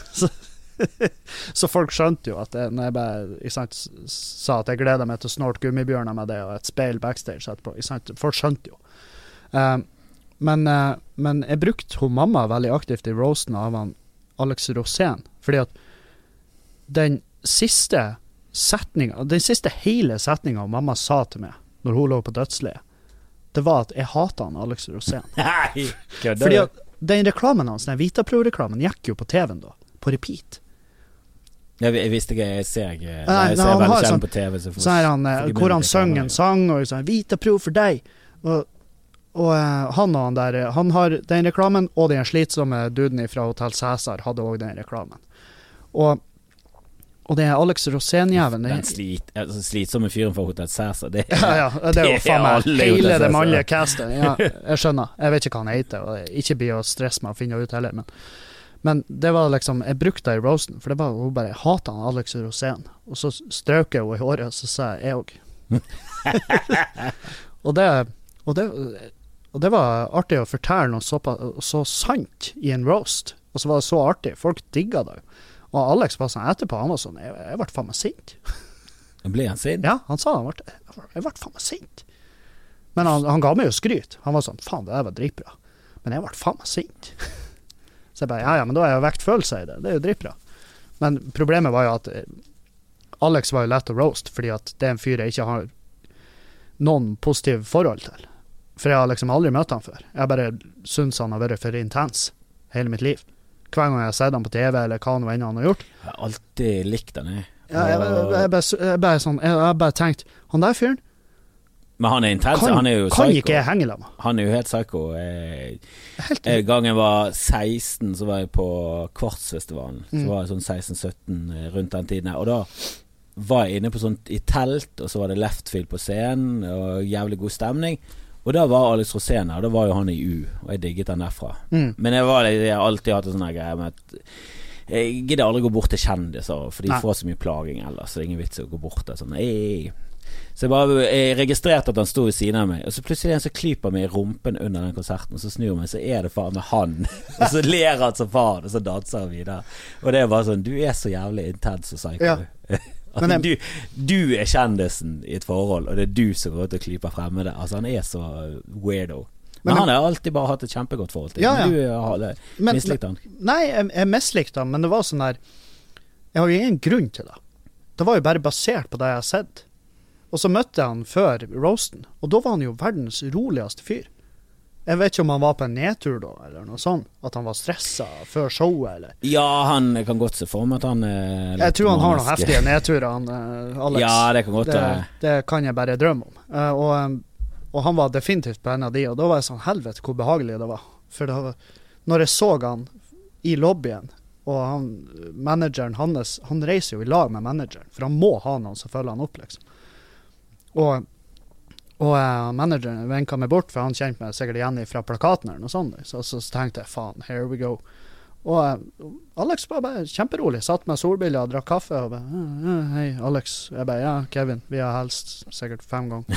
Så folk skjønte jo at når jeg bare sa at jeg gleder meg til å snorte gummibjørner med det, og et speil backstage etterpå, folk skjønte jo. Men jeg brukte hun mamma veldig aktivt i roasten av han Alex Rosén, fordi at den siste hele setningen mamma sa til meg når hun lå på dødsleiet, det var at jeg hatet han Alex Rosén. Nei, fordi at den reklamen hans, den Vitapro-reklamen, gikk jo på TV-en da, på repeat. Jeg visste ikke, jeg ser ikke. Jeg ser veldig sjelden på TV. Så er han, hvor han sønger en sang, og sånn, Vitapro for deg. Og han har den reklamen, og den slitsomme duden fra Hotel Cæsar hadde også den reklamen. Og det er Alex Rosén-jæven. Den slitsomme fyren fra Hotel Cæsar, det er jo faen meg hele det mannlige castet. Ja, jeg skjønner. Jeg vet ikke hva han heter, og ikke blir å stresse med å finne ut heller. Men det var liksom, jeg brukte det i roasten, for det var hun bare hatet han Alex Rosén. Og så strøk jeg henne i håret, og så sa jeg også. og det var artig å fortelle noe så sant i en roast. Og så var det så artig. Folk digget det jo. Og Alex var sånn etterpå, han var sånn, jeg ble faen meg sint. Ble han sint? Ja, han sa jeg ble faen meg sint. Men han ga meg jo skryt. Han var sånn, faen, det der var dritbra. Men jeg ble faen meg sint. Så jeg bare, ja, men da er jeg jo vekt følelse i det. Det er jo dritbra. Men problemet var jo at Alex var jo lett å roast, fordi at det er en fyr jeg ikke har noen positiv forhold til. For jeg har liksom aldri møtt han før. Jeg bare synes han har vært for intens hele mitt liv. Hver gang jeg har sett han på TV, eller hva noe ennå han har gjort. Jeg har alltid likt han, jeg bare tenkt, han der fyren, men han er intens, han er jo psycho. Kan ikke jeg henge med? Han er jo helt psycho. En gang jeg var 16, så var jeg på Kvartsfestivalen. Så var jeg sånn 16-17 rundt den tiden her. Og da var jeg inne på sånt i telt, og så var det leftfield på scenen, og jævlig god stemning. Og da var Alex Rosén her, da var jo han i U, og jeg digget han derfra. Men jeg har alltid hatt en sånn greie med at jeg gidder aldri gå bort til kjendiser, for de får så mye plaging ellers, så det er ingen vits å gå bort der sånn, Så jeg registrerte at han stod ved siden av meg, og så plutselig en som klyper meg i rumpen under den konserten, og så snur meg, så er det faen med han, og så ler han som faen, og så danser han videre. Og det er bare sånn, du er så jævlig intens og psycho. Ja. Men du er kjendisen i et forhold, og det er du som går ut og klyper fremmede. Altså han er så weirdo. Men han har alltid bare hatt et kjempegodt forhold til. Ja. Du har mislikt han. Nei, jeg mislikte han, men det var sånn der, jeg har jo ingen grunn til det. Det var jo bare basert på det jeg har sett. Og så møtte jeg han før roasten, og da var han jo verdens roligste fyr. Jeg vet ikke om han var på en nedtur da, eller noe sånt, at han var stresset før showet, eller... Ja, han kan godt se for meg at han jeg tror han har noen heftige nedturer, han, Alex. Ja, det kan godt være. Det kan jeg bare drømme om. Og han var definitivt på en av de, og da var jeg sånn, helvete hvor behagelig det var. For det var, når jeg så han i lobbyen, og manageren hans, han reiser jo i lag med manageren, for han må ha noen som følger han opp, liksom. Og manageren venket meg bort, for han kjente meg sikkert igjen fra plakaten eller noe sånt. Så tenkte jeg, faen, here we go. Og Alex var bare kjemperolig, satt med solbriller og drakk kaffe, og bare, hei Alex. Jeg bare, ja Kevin, vi har helst sikkert 5 ganger.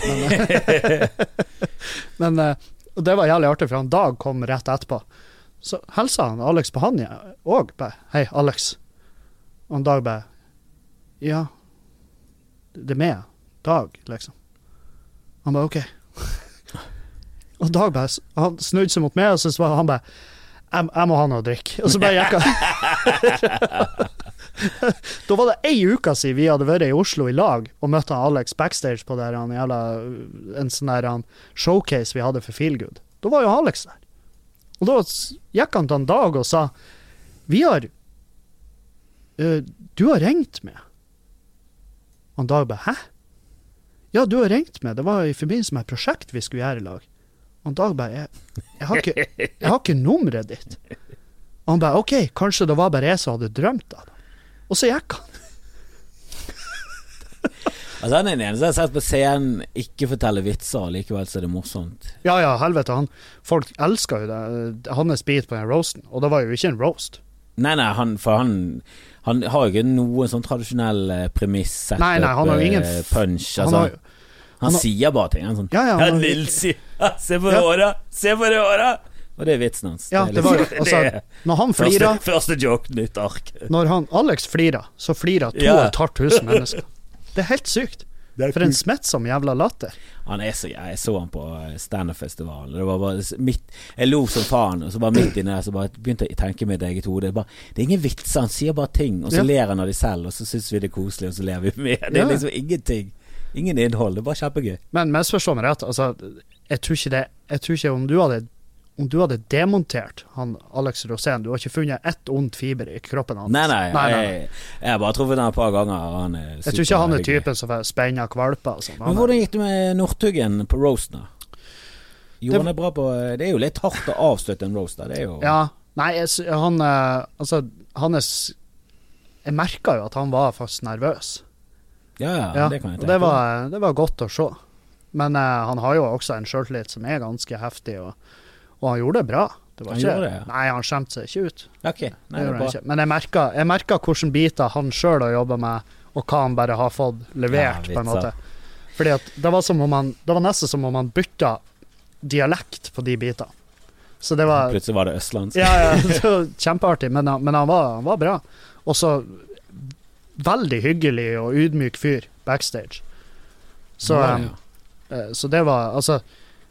Men det var jævlig artig, for han Dag kom rett etterpå. Så helsa han Alex på han og bare, hei Alex. Og han Dag bare, ja, det er meg, Dag, liksom. Han bare, ok. Og Dag bare, han snudde seg mot meg, og så var han bare, jeg må ha noe å drikke. Og så bare gikk han. Da var det 1 uke siden vi hadde vært i Oslo i lag, og møtte Alex backstage på der, en sånn der showcase vi hadde for Feelgood. Da var jo Alex der. Og da gikk han til en Dag og sa, du har ringt meg. Og Dag bare, hæ? Ja, du har ringt meg. Det var i forbindelse med et prosjekt vi skulle gjøre i lag. Og Dag bare, jeg har ikke nummeret ditt. Og han bare, ok, kanskje det var bare jeg som hadde drømt det. Og så gikk han. Altså han er den eneste jeg har sett på scenen ikke fortelle vitser, likevel så er det morsomt. Ja, helvete, folk elsker jo det. Hans bit på den roasten, og det var jo ikke en roast. Nei, han har jo ikke noen sånn tradisjonell premiss, setup, nei, han har jo ingen punch, altså. Han sier bare ting, han sånn, Nilsi, se på det året, og det er vitsen hans. Ja, det var jo, altså, når han flirer, første joke, nytt ark. Når Alex flirer, så flirer 2500 mennesker. Det er helt sykt. For en smettsom jævla latter. Jeg så han på stand-up-festivalen. Det var bare jeg lo som faen, og så bare midt inne så bare begynte jeg å tenke med eget hode. Det er ingen vitser, han sier bare ting, og så ler han av de selv, og så synes vi det er koselig, og så ler vi med. Det er liksom ingenting. Ingen innhold, det er bare kjempegøy. Men misforstå meg rett, altså, jeg tror ikke om du hadde demontert han Alex Rosén, du har ikke funnet ett ondt fiber i kroppen hans. Nei. Jeg har bare truffet han et par ganger. Jeg tror ikke han er typen som spenner kvalper. Men hvordan gikk det med Northuggen på roasten? Jo, han er bra på. Det er jo litt hardt å avslutte en roast. Det er jo... Ja, nei, jeg merket jo at han var faktisk nervøs. Ja, det kan jeg tenke. Det var godt å se. Men han har jo også en selvtillit som er ganske heftig, og han gjorde det bra. Gjorde det, ja. Nei, han skjemte seg ikke ut. Okay. Nei, det ikke. Men jeg merket hvordan biter han selv har jobbet med, og hva han bare har fått levert, på en måte. Fordi at det var nesten som om han bytta dialekt på de bitene. Så det var... Plutselig var det østlandsk. Ja, det var kjempeartig, men han var bra. Og så veldig hyggelig og ydmyk fyr backstage. Så det var, altså,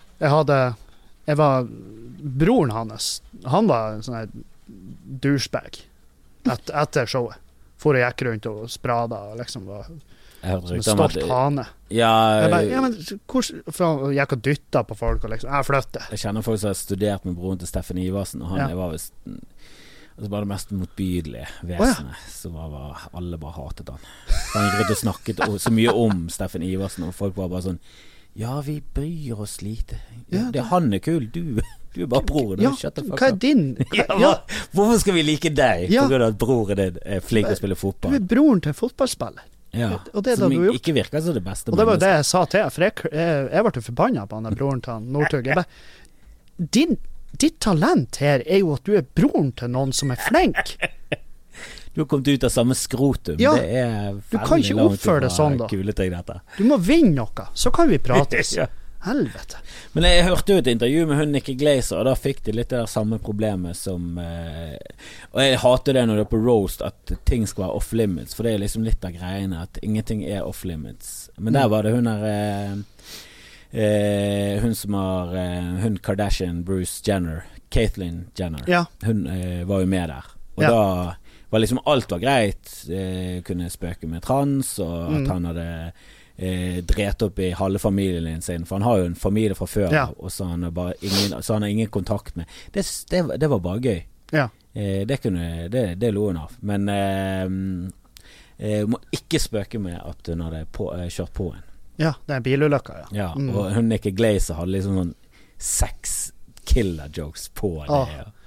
broren hans, han var en sånn her douchebag etter showet. For jeg gikk rundt og sprada og liksom var som en stolt hane. Men hvordan jeg kan dytte på folk og liksom, jeg flytter. Jeg kjenner folk som har studert med broren til Steffen Iversen, og han var vist bare det mest motbydelige vesenet, så alle bare hatet han. Han gikk rundt og snakket så mye om Steffen Iversen, og folk var bare sånn, ja, vi bryr oss lite. Han er kul, du er bare broren. Ja, hva er din? Hvorfor skal vi like deg? På grunn av at broren din er flink å spille fotball. Du er broren til en fotballspiller. Og det som du gjort. Ikke virker som det beste. Og det var jo det jeg sa til, for jeg ble jo forbannet på han der broren til Northug. Jeg bare, ditt talent her er jo at du er broren til noen som er flink. Du har kommet ut av samme skrotum. Ja, det er du kan ikke oppføre det sånn da. Du må vinne noe, så kan vi prates. Ja. Helvete. Men jeg hørte jo et intervju med hun Nikki Glaser, og da fikk de litt det der samme problemet som og jeg hater det når det er på roast at ting skal være off limits, for det er liksom litt av greiene at ingenting er off limits. Men der var det hun der hun som har hun Kardashian, Bruce Jenner, Caitlyn Jenner. Ja. Hun var jo med der. Og da var liksom alt var greit. Kunne spøke med trans, og at han hadde drept opp i halve familien sin, for han har jo en familie fra før, og så han har ingen kontakt med. Det var bare gøy. Ja. Det lo hun av. Men må ikke spøke med at hun hadde kjørt på en. Ja, det er en bilulykke, ja. Og hun Nikki Glaser hadde liksom sånn 6 killer jokes på det.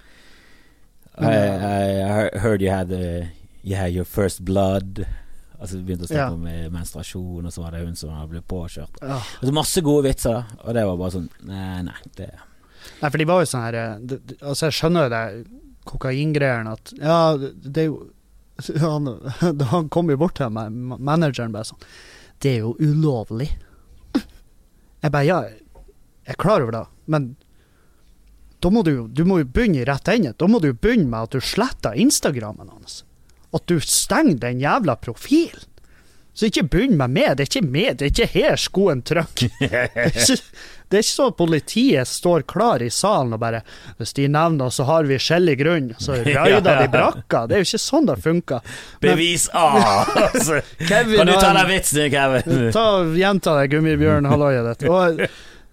I heard you had your first blood. Altså begynte å snakke om menstruasjon, og så var det hun som hadde blitt påkjørt. Altså masse gode vitser, og det var bare sånn Nei, for de var jo sånn her altså jeg skjønner jo det kokaingreierne at det er jo han kom jo bort til manageren bare sånn, det er jo ulovlig. Jeg bare, jeg er klar over det, men da må du må jo begynne i rett ende. Da må du begynne med at du sletter Instagrammen hans. At du stenger den jævla profilen. Så ikke begynn med meg. Det er ikke her skoen trykker. Det er ikke så at politiet står klar i salen og bare, hvis de nevner, så har vi skjellig grunn, så røyder de brakka. Det er jo ikke sånn det funker. Bevis altså. Kevin, kan du ta den vitsen, Kevin? Gjenta det, gummibjørn, halloiet ditt.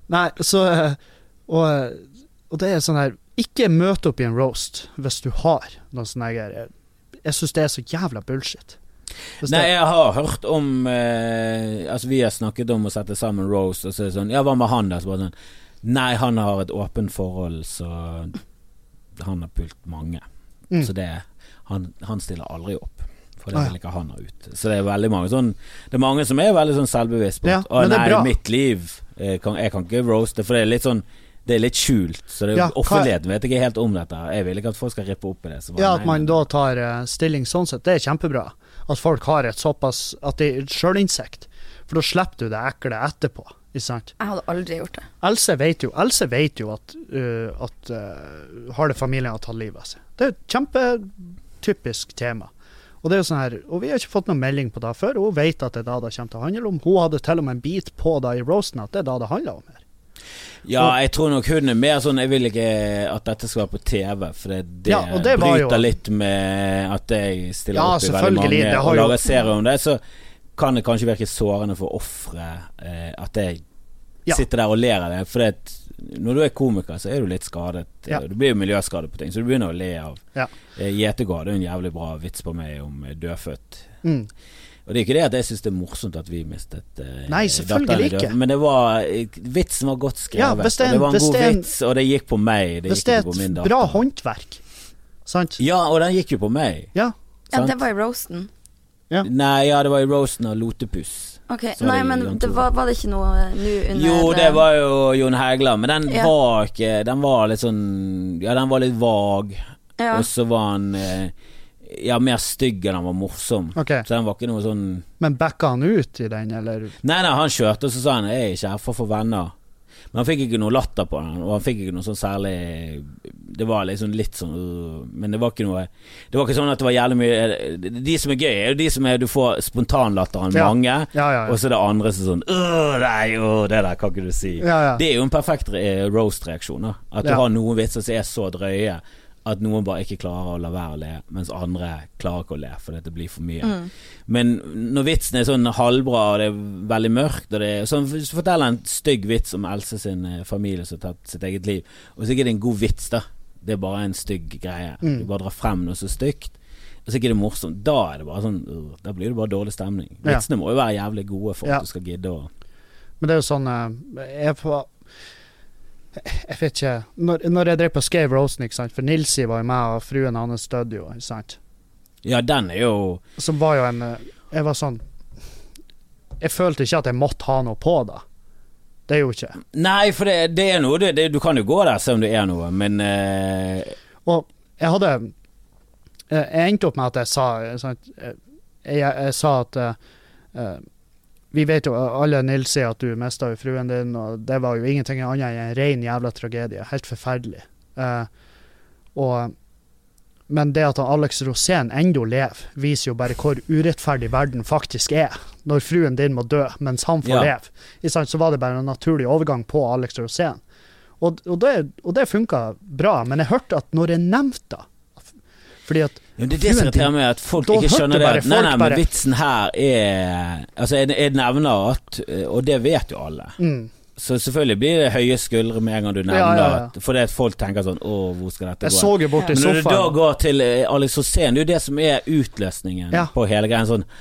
Og det er sånn her, ikke møte opp i en roast hvis du har noen sånne her. Jeg synes det er så jævla bullshit. Nei, jeg har hørt om altså vi har snakket om å sette sammen roast, og så er det sånn, hva med han der? Så bare sånn, nei, han har et åpent forhold, så han har pult mange. Så han stiller aldri opp, for det vil ikke han ha ut. Så det er veldig mange sånn, det er mange som er veldig sånn selvbevisst på at, mitt liv jeg kan ikke roaste, for det er litt sånn, det er litt skjult, så det er offentligheten vet ikke helt om dette. Jeg vil ikke at folk skal rippe opp i det. At man da tar stilling sånn sett, det er kjempebra. At folk har et såpass, at det er selvinnsikt. For da slipper du det ekle etterpå, ikke sant? Jeg hadde aldri gjort det. Else vet jo at har det familien har tatt livet av seg. Det er et kjempetypisk tema. Og det er jo sånn her, og vi har ikke fått noen melding på det før, og hun vet at det er da det kommer til å handle om. Hun hadde til og med en bit på det i roasten, at det er da det handler om her. Ja, jeg tror nok hun er mer sånn, jeg vil ikke at dette skal være på TV, for det bryter litt med at jeg stiller opp i veldig mange og lager serier om det, så kan det kanskje virke sårende for offre at jeg sitter der og ler av det, for når du er komiker så er du litt skadet, du blir jo miljøskadet på ting, så du begynner å le av Gjetegård, det er en jævlig bra vits på meg om dødfødt. Og det er ikke det at jeg synes det er morsomt at vi mistet Nei, selvfølgelig ikke. Men vitsen var godt skrevet, det var en god vits, og det gikk på meg, det gikk ikke på min datter. Hvis det er et bra håndverk, sant? Ja, og den gikk jo på meg. Ja, det var i roasten. Nei, det var i roasten av Lotepus. Ok, nei, men det var det ikke noe nå under... Jo, det var jo Jon Hægland, men den var ikke, den var litt sånn, den var litt vag, og så var han... mer stygg enn han var morsom. Så den var ikke noe sånn... Men backa han ut i den, eller? Nei, han kjørte, og så sa han, jeg er ikke her for å få venner. Men han fikk ikke noe latter på den, og han fikk ikke noe sånn særlig... Det var liksom litt sånn... Men det var ikke noe... Det var ikke sånn at det var jævlig mye... De som er gøy er jo de som du får spontanlatter av mange, og så er det andre som sånn... Nei, det der kan ikke du si. Det er jo en perfekt roast-reaksjon, da. At du har noen vitser som er så drøye, at noen bare ikke klarer å la være å le, mens andre klarer ikke å le, for det blir for mye. Men når vitsen er sånn halvbra, og det er veldig mørkt, og det er sånn, hvis du forteller en stygg vits om Else sin familie som har tatt sitt eget liv, og så er det en god vits da, det er bare en stygg greie, du bare drar frem noe så stygt, og så er det morsomt, da er det bare sånn, da blir det bare dårlig stemning. Vitsene må jo være jævlig gode for at du skal gidde å... Men det er jo sånn, jeg vet ikke, når jeg drev på Skave Rosen, ikke sant, for Nilsi var jo med og fruen hans døde jo, ikke sant? Ja, den er jo... Som var jo jeg var sånn, jeg følte ikke at jeg måtte ha noe på da. Det er jo ikke. Nei, for det er noe, du kan jo gå der selv om det er noe, men... Og jeg endte opp med at jeg sa at vi vet jo, alle Nils sier at du mistet jo fruen din, og det var jo ingenting annet enn en ren jævla tragedie, helt forferdelig. Men det at Alex Rosén enda lever, viser jo bare hvor urettferdig verden faktisk er, når fruen din må dø, mens han får leve. Så var det bare en naturlig overgang på Alex Rosén. Og det funket bra, men jeg hørte at når jeg nevnte det, fordi at det er det som irriterer meg, at folk ikke skjønner det. Nei, men vitsen her er... Altså, jeg nevner at... Og det vet jo alle. Så selvfølgelig blir det høye skuldre med en gang du nevner at... For det at folk tenker sånn, hvor skal dette gå? Jeg så jo bort i sofaen. Men når du da går til Alex Rosén, det er jo det som er utløsningen på hele greien. Sånn...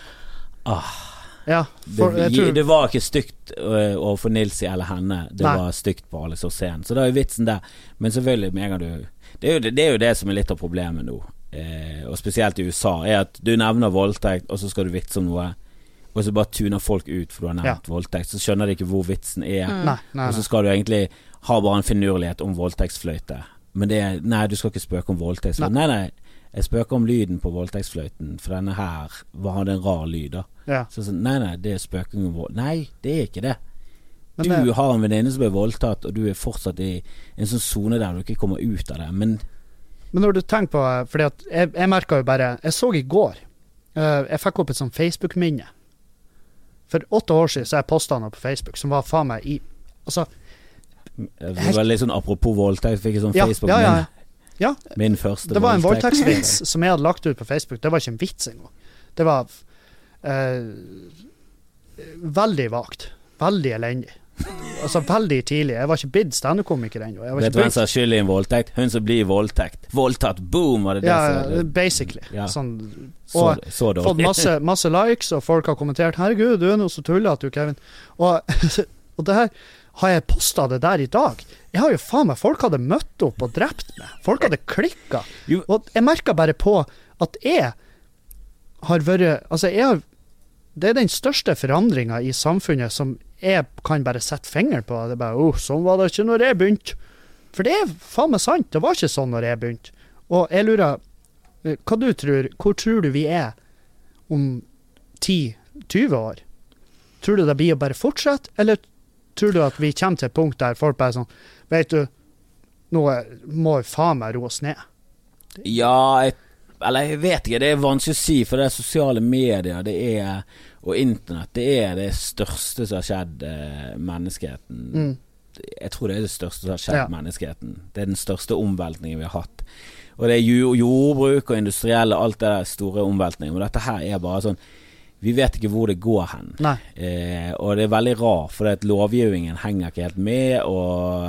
det var ikke stygt overfor Nilsi eller henne. Det var stygt på Alex Rosén. Så da er vitsen der. Men selvfølgelig, med en gang du... Det er jo det som er litt av problemet nå. Og spesielt i USA, er at du nevner voldtekt, og så skal du vitse om noe, og så bare tuner folk ut for du har nevnt voldtekt, så skjønner de ikke hvor vitsen er. Og så skal du egentlig ha bare en finurlighet om voldtektsfløyte. Men det er, nei, du skal ikke spøke om voldtekts. Nei, jeg spøker om lyden på voldtektsfløyten, for denne her hadde en rar lyd da. Så nei, det er spøking om voldtekt. Nei, det er ikke det. Du har en venninne som er voldtatt, og du er fortsatt i en sånn zone der du ikke kommer ut av det. Men når du tenker på, fordi at jeg merket jo bare, jeg så i går, jeg fikk opp et sånn Facebook-minne. For 8 år siden så jeg postet noe på Facebook, som var faen meg i, altså... Det var litt sånn apropos voldtekt, fikk jeg sånn Facebook-minne. Ja, min første det var en voldtektsvits som jeg hadde lagt ut på Facebook. Det var ikke en vits engang. Det var veldig vagt, veldig elendig. Altså veldig tidlig. Jeg var ikke blitt stand-up-komiker ennå. Vet du hvem som har skyld i en voldtekt? Hun som blir voldtekt. Voldtatt, boom! Var det basically. Sånn, og så fått masse likes, og folk har kommentert, herregud, du er noe så tullet at du, Kevin. Og det her, har jeg postet det der i dag? Jeg har jo faen meg, folk hadde møtt opp og drept meg. Folk hadde klikket. Og jeg merket bare på at jeg har vært, altså det er den største forandringen i samfunnet som jeg kan bare sette finger på. Det er bare, sånn var det ikke når jeg begynte. For det er faen meg sant, det var ikke sånn når jeg begynte. Og jeg lurer, hvor tror du vi er om 10-20 år? Tror du det blir å bare fortsette, eller tror du at vi kommer til et punkt der folk bare sånn, vet du, nå må faen meg roe oss ned? Ja, eller jeg vet ikke, det er vanskelig å si, for det er sosiale medier, og internett, det er det største som har skjedd menneskeheten. Jeg tror det er det største som har skjedd menneskeheten. Det er den største omveltningen vi har hatt. Og det er jordbruk og industrielle, alt det der store omveltningen. Og dette her er bare sånn, vi vet ikke hvor det går hen. Og det er veldig rart, for at lovgivningen henger ikke helt med, og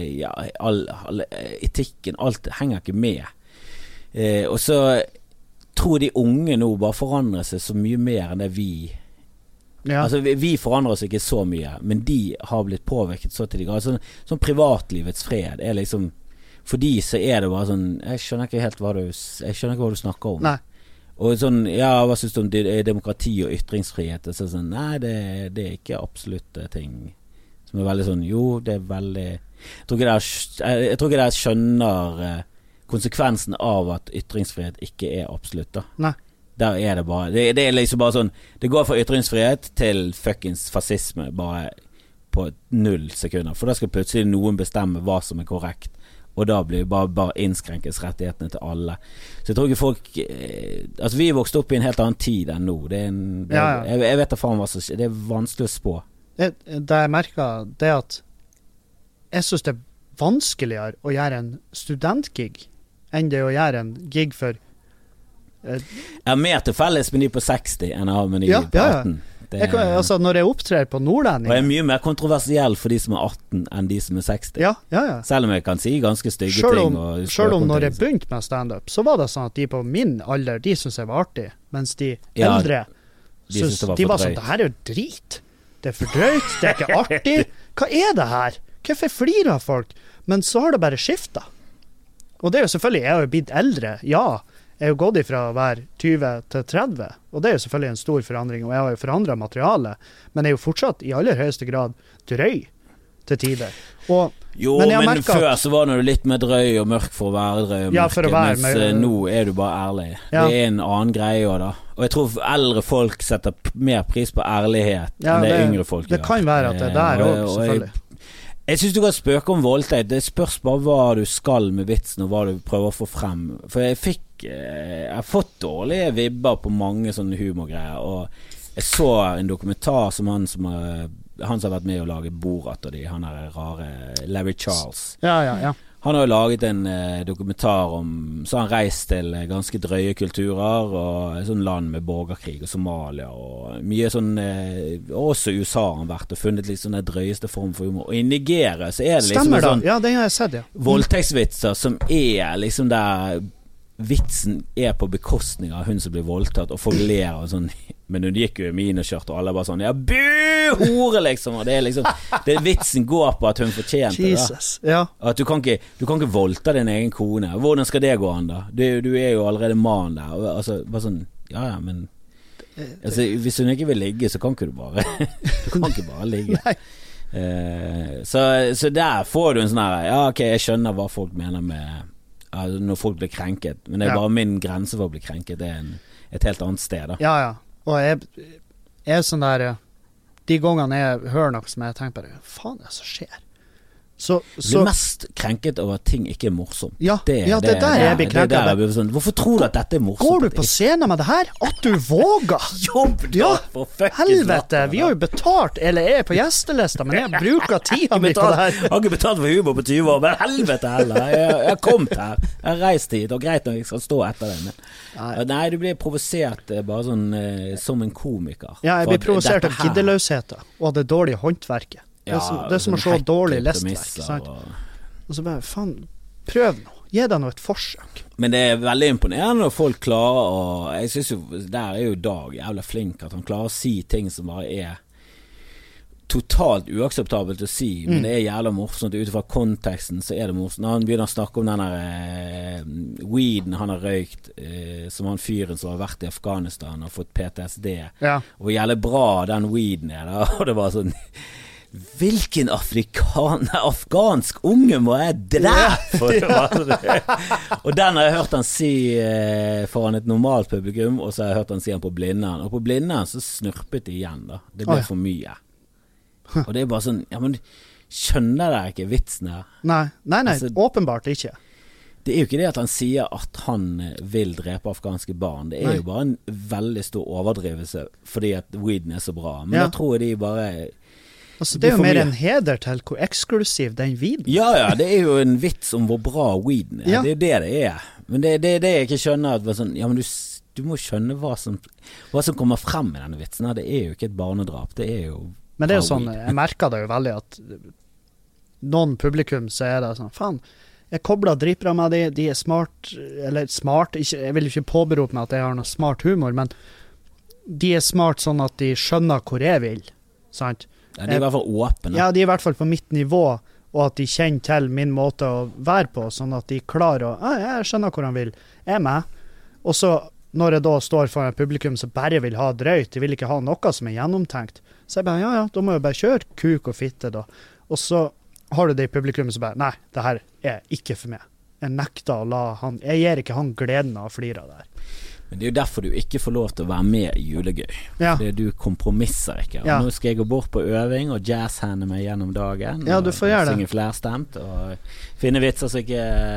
all etikken, alt henger ikke med. Og så tror de unge nå bare forandrer seg så mye mer enn det vi. Altså vi forandrer oss ikke så mye, men de har blitt påvirket så til de grad. Sånn privatlivets fred er liksom, for de så er det bare sånn, jeg skjønner ikke hva du snakker om. Og sånn, hva synes du om demokrati og ytringsfrihet? Så sånn, nei, det er ikke absolutte ting som er veldig sånn, det er veldig, jeg tror ikke dere skjønner konsekvensen av at ytringsfrihet ikke er absolutt da. Der er det bare, det er liksom bare sånn, det går fra ytringsfrihet til fuckings fascisme bare på 0 sekunder, for da skal plutselig noen bestemme hva som er korrekt, og da blir bare innskrenkes rettighetene til alle. Så jeg tror ikke folk, altså vi er vokst opp i en helt annen tid enn nå. Jeg vet da faen hva som skjer, det er vanskelig å spå. Det jeg merker, det er at jeg synes det er vanskeligere å gjøre en studentgig enn det å gjøre en gig for jeg har mer til felles med de på 60 enn jeg har med de på 18. Altså når jeg opptrer på Nordlendingen, og jeg er mye mer kontroversiell for de som er 18 enn de som er 60. Selv om jeg kan si ganske stygge ting. Selv om når jeg begynte med stand-up, så var det sånn at de på min alder, de synes jeg var artig, mens de eldre de var sånn, det her er jo drit, det er for drøyt, det er ikke artig, hva er det her? Hvorfor flirer folk? Men så har det bare skiftet. Og det er jo selvfølgelig, jeg har jo blitt eldre, er jo gått ifra å være 20 til 30, og det er jo selvfølgelig en stor forandring, og jeg har jo forandret materialet, men er jo fortsatt i aller høyeste grad drøy til tider. Men før så var det litt mer drøy og mørk for å være drøy og mørk, mens nå er du bare ærlig. Det er en annen greie også da. Og jeg tror eldre folk setter mer pris på ærlighet enn det yngre folk gjør. Det kan være at det er der også, selvfølgelig. Jeg synes du kan spøke om voldtekt. Det spørs bare hva du skal med vitsen, og hva du prøver å få frem. For jeg har fått dårlige vibber på mange sånne humorgreier, og jeg så en dokumentar som han som har vært med å lage Borat, og han er rare Larry Charles. Ja. Han har jo laget en dokumentar om, så han reist til ganske drøye kulturer, og sånn land med borgerkrig, og Somalia, og mye sånn, også i USA har han vært, og funnet litt sånn den drøyeste form for humor. Og i Nigeria så er det liksom Stemmer sånn, ja, det har jeg sett, ja. Voldtektsvitser som er liksom der vitsen er på bekostning av hun som blir voldtatt, og folk ler og sånn, men hun gikk jo i miniskjørt, og alle bare sånn, ja, bu, hore liksom, og det er liksom, vitsen går på at hun fortjente Jesus, det. Ja. At du kan ikke voldta din egen kone. Hvordan skal det gå an da? Du er jo allerede mann der, og, altså, bare sånn, ja, men altså, hvis hun ikke vil ligge, så kan ikke du bare du kan ikke bare ligge. Så der får du en sånn her, ja, ok, jeg skjønner hva folk mener med når folk blir krenket, men det er bare min grense for å bli krenket, det er et helt annet sted da. Ja, og jeg er sånn der, de gangene jeg hører noe som jeg tenker bare, faen er det som skjer? Så blir mest krenket over at ting ikke er morsomt. Ja, det er der jeg blir krenket. Sånn, hvorfor tror du at dette er morsomt? Går du på scenen med det her? At du våger? Jobb da, for fuckings helvete, vi har jo betalt, eller jeg er på gjestelista, men jeg bruker tida mi på det her. Jeg har ikke betalt for humor på 20 år, men helvete heller. Jeg har kommet her, jeg har reist hit, og greit når jeg skal stå etter det. Men nei, du blir provosert bare sånn som en komiker. Ja, jeg blir provosert av giddeløsheten og det dårlige håndverket. Det er som å se dårlig lestverk, sant? Og så bare, faen, prøv nå. Gi deg nå et forsøk. Men det er veldig imponerende når folk klarer å, jeg synes jo, der er jo Dag jævla flink, at han klarer å si ting som bare er totalt uakseptabelt å si, men det er jævla morsomt. Utifra konteksten så er det morsomt. Når han begynner å snakke om den der weeden han har røykt, som han fyren som har vært i Afghanistan og fått PTSD, og hvor jævlig bra den weeden er da, og det var sånn, hvilken afghansk unge må jeg drepe? Og den har jeg hørt han si foran et normalt publikum, og så har jeg hørt han si han på Blindern, og på Blindern så snurpet det igjen da. Det ble for mye. Og det er bare sånn, ja, men skjønner dere ikke vitsen her? Nei, altså, åpenbart ikke. Det er jo ikke det at han sier at han vil drepe afghanske barn. Det er jo bare en veldig stor overdrivelse fordi at weeden er så bra. Men da tror jeg de bare... Altså, det er jo mer en heder til hvor eksklusiv den weeden er. Ja, det er jo en vits om hvor bra weeden er. Det er jo det er. Men det er det jeg ikke skjønner, at sånn, ja, men du må skjønne hva som kommer frem i denne vitsen. Det er jo ikke et barnedrap, det er jo... Men det er jo sånn, jeg merker det jo veldig at noen publikum så er det sånn, faen, jeg kobler dritbra med de er smart, eller smart, ikke, jeg vil ikke påberope meg at jeg har noe smart humor, men de er smart sånn at de skjønner hvor jeg vil, sant? Ja, de er i hvert fall åpne. Ja, de er i hvert fall på mitt nivå, og at de kjenner til min måte å være på, sånn at de klarer å, jeg skjønner hvor han vil, jeg er med. Og så, når jeg da står for en publikum som bare vil ha drøyt, de vil ikke ha noe som er gjennomtenkt, så jeg bare, ja, da må jeg bare kjøre kuk og fitte da. Og så har du det i publikum som bare, nei, det her er ikke for meg. Jeg nekter å la han, jeg gir ikke han gleden av å flire der. Men det er jo derfor du ikke får lov til å være med i Julegøy. Fordi du kompromisser ikke. Og nå skal jeg gå bort på øving og jazzhande meg gjennom dagen. Ja, du får gjøre det. Synge flerstemt og finne vitser som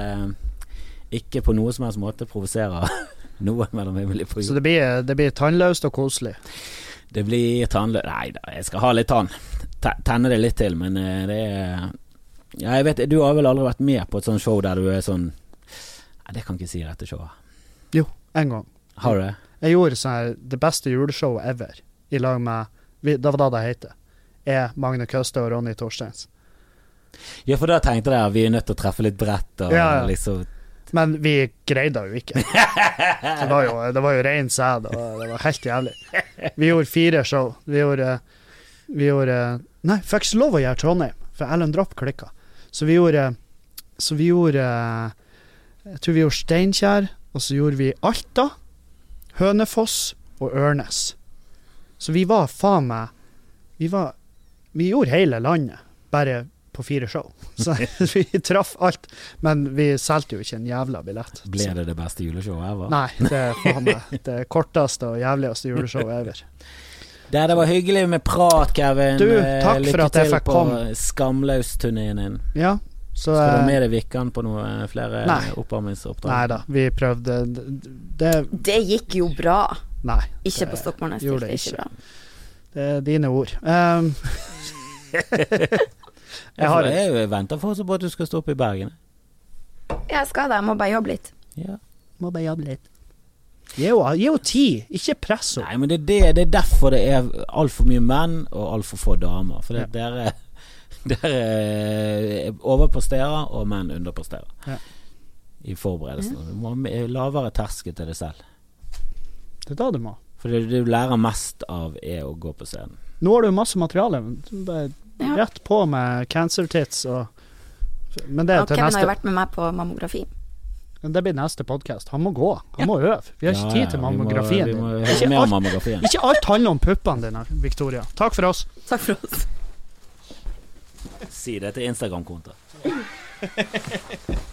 ikke på noe som helst måte provoserer noen mellom himmel og jord. Så det blir tannløst og koselig? Det blir tannløst. Nei da, jeg skal ha litt tann. Tenne det litt til, men det er... Ja, jeg vet, du har vel aldri vært med på et sånt show der du er sånn... Nei, det kan ikke si rett til showet. Jo, en gang. Har du det? Jeg gjorde sånn det beste juleshowet ever i lag med, det var da det heter, Magne Køste og Ronny Torsteins. Ja, for da tenkte jeg at vi er nødt til å treffe litt brett og liksom... Men vi greide jo ikke. Det var jo ren sæd, og det var helt jævlig. Vi gjorde 4 show. Vi gjorde nei, fikk ikke lov å gjøre Trondheim, for Ellen Dropp klikket. Så vi gjorde jeg tror vi gjorde Steinkjer, og så gjorde vi Alta, Hønefoss og Ørnes. Så vi var faen meg vi gjorde hele landet, bare på 4 show. Så vi traff alt, men vi solgte jo ikke en jævla billett. Ble det beste juleshowet ever? Nei, det er faen meg det korteste og jævligste juleshowet ever. Det var hyggelig med prat, Kevin. Du, takk for at jeg fikk komme. Lykke til på Skamløs-turnéen din. Ja. Så, skal du med deg Vikkan på noe flere oppvarmingsoppdrag? Nei da, vi prøvde det gikk jo bra. Nei. Ikke på Stockmarknes, det ikke bra. Det er dine ord. Jeg venter fortsatt på at du skal stå opp i Bergen. Jeg skal det, jeg må bare jobbe litt. Ja. Må bare jobbe litt. Gi jo tid, ikke press opp. Nei, men det er derfor det er alt for mye menn og alt for få damer. For dere overpresterer og menn underpresterer i forberedelsen. Du må ha lavere terskel til det selv. Det er da du må. For det du lærer mest av er å gå på scenen. Nå har du masse materiale. Rett på med cancer tits men det er til Kevin neste. Har jo vært med meg på mammografi. Det blir neste podcast. Han må gå. Han må øve. Vi har ikke tid til mammografien. Vi må høre mer om mammografien. Ikke alt handler om puppene dine, Victoria. Takk for oss. Takk for oss. Si det til Instagram-konto.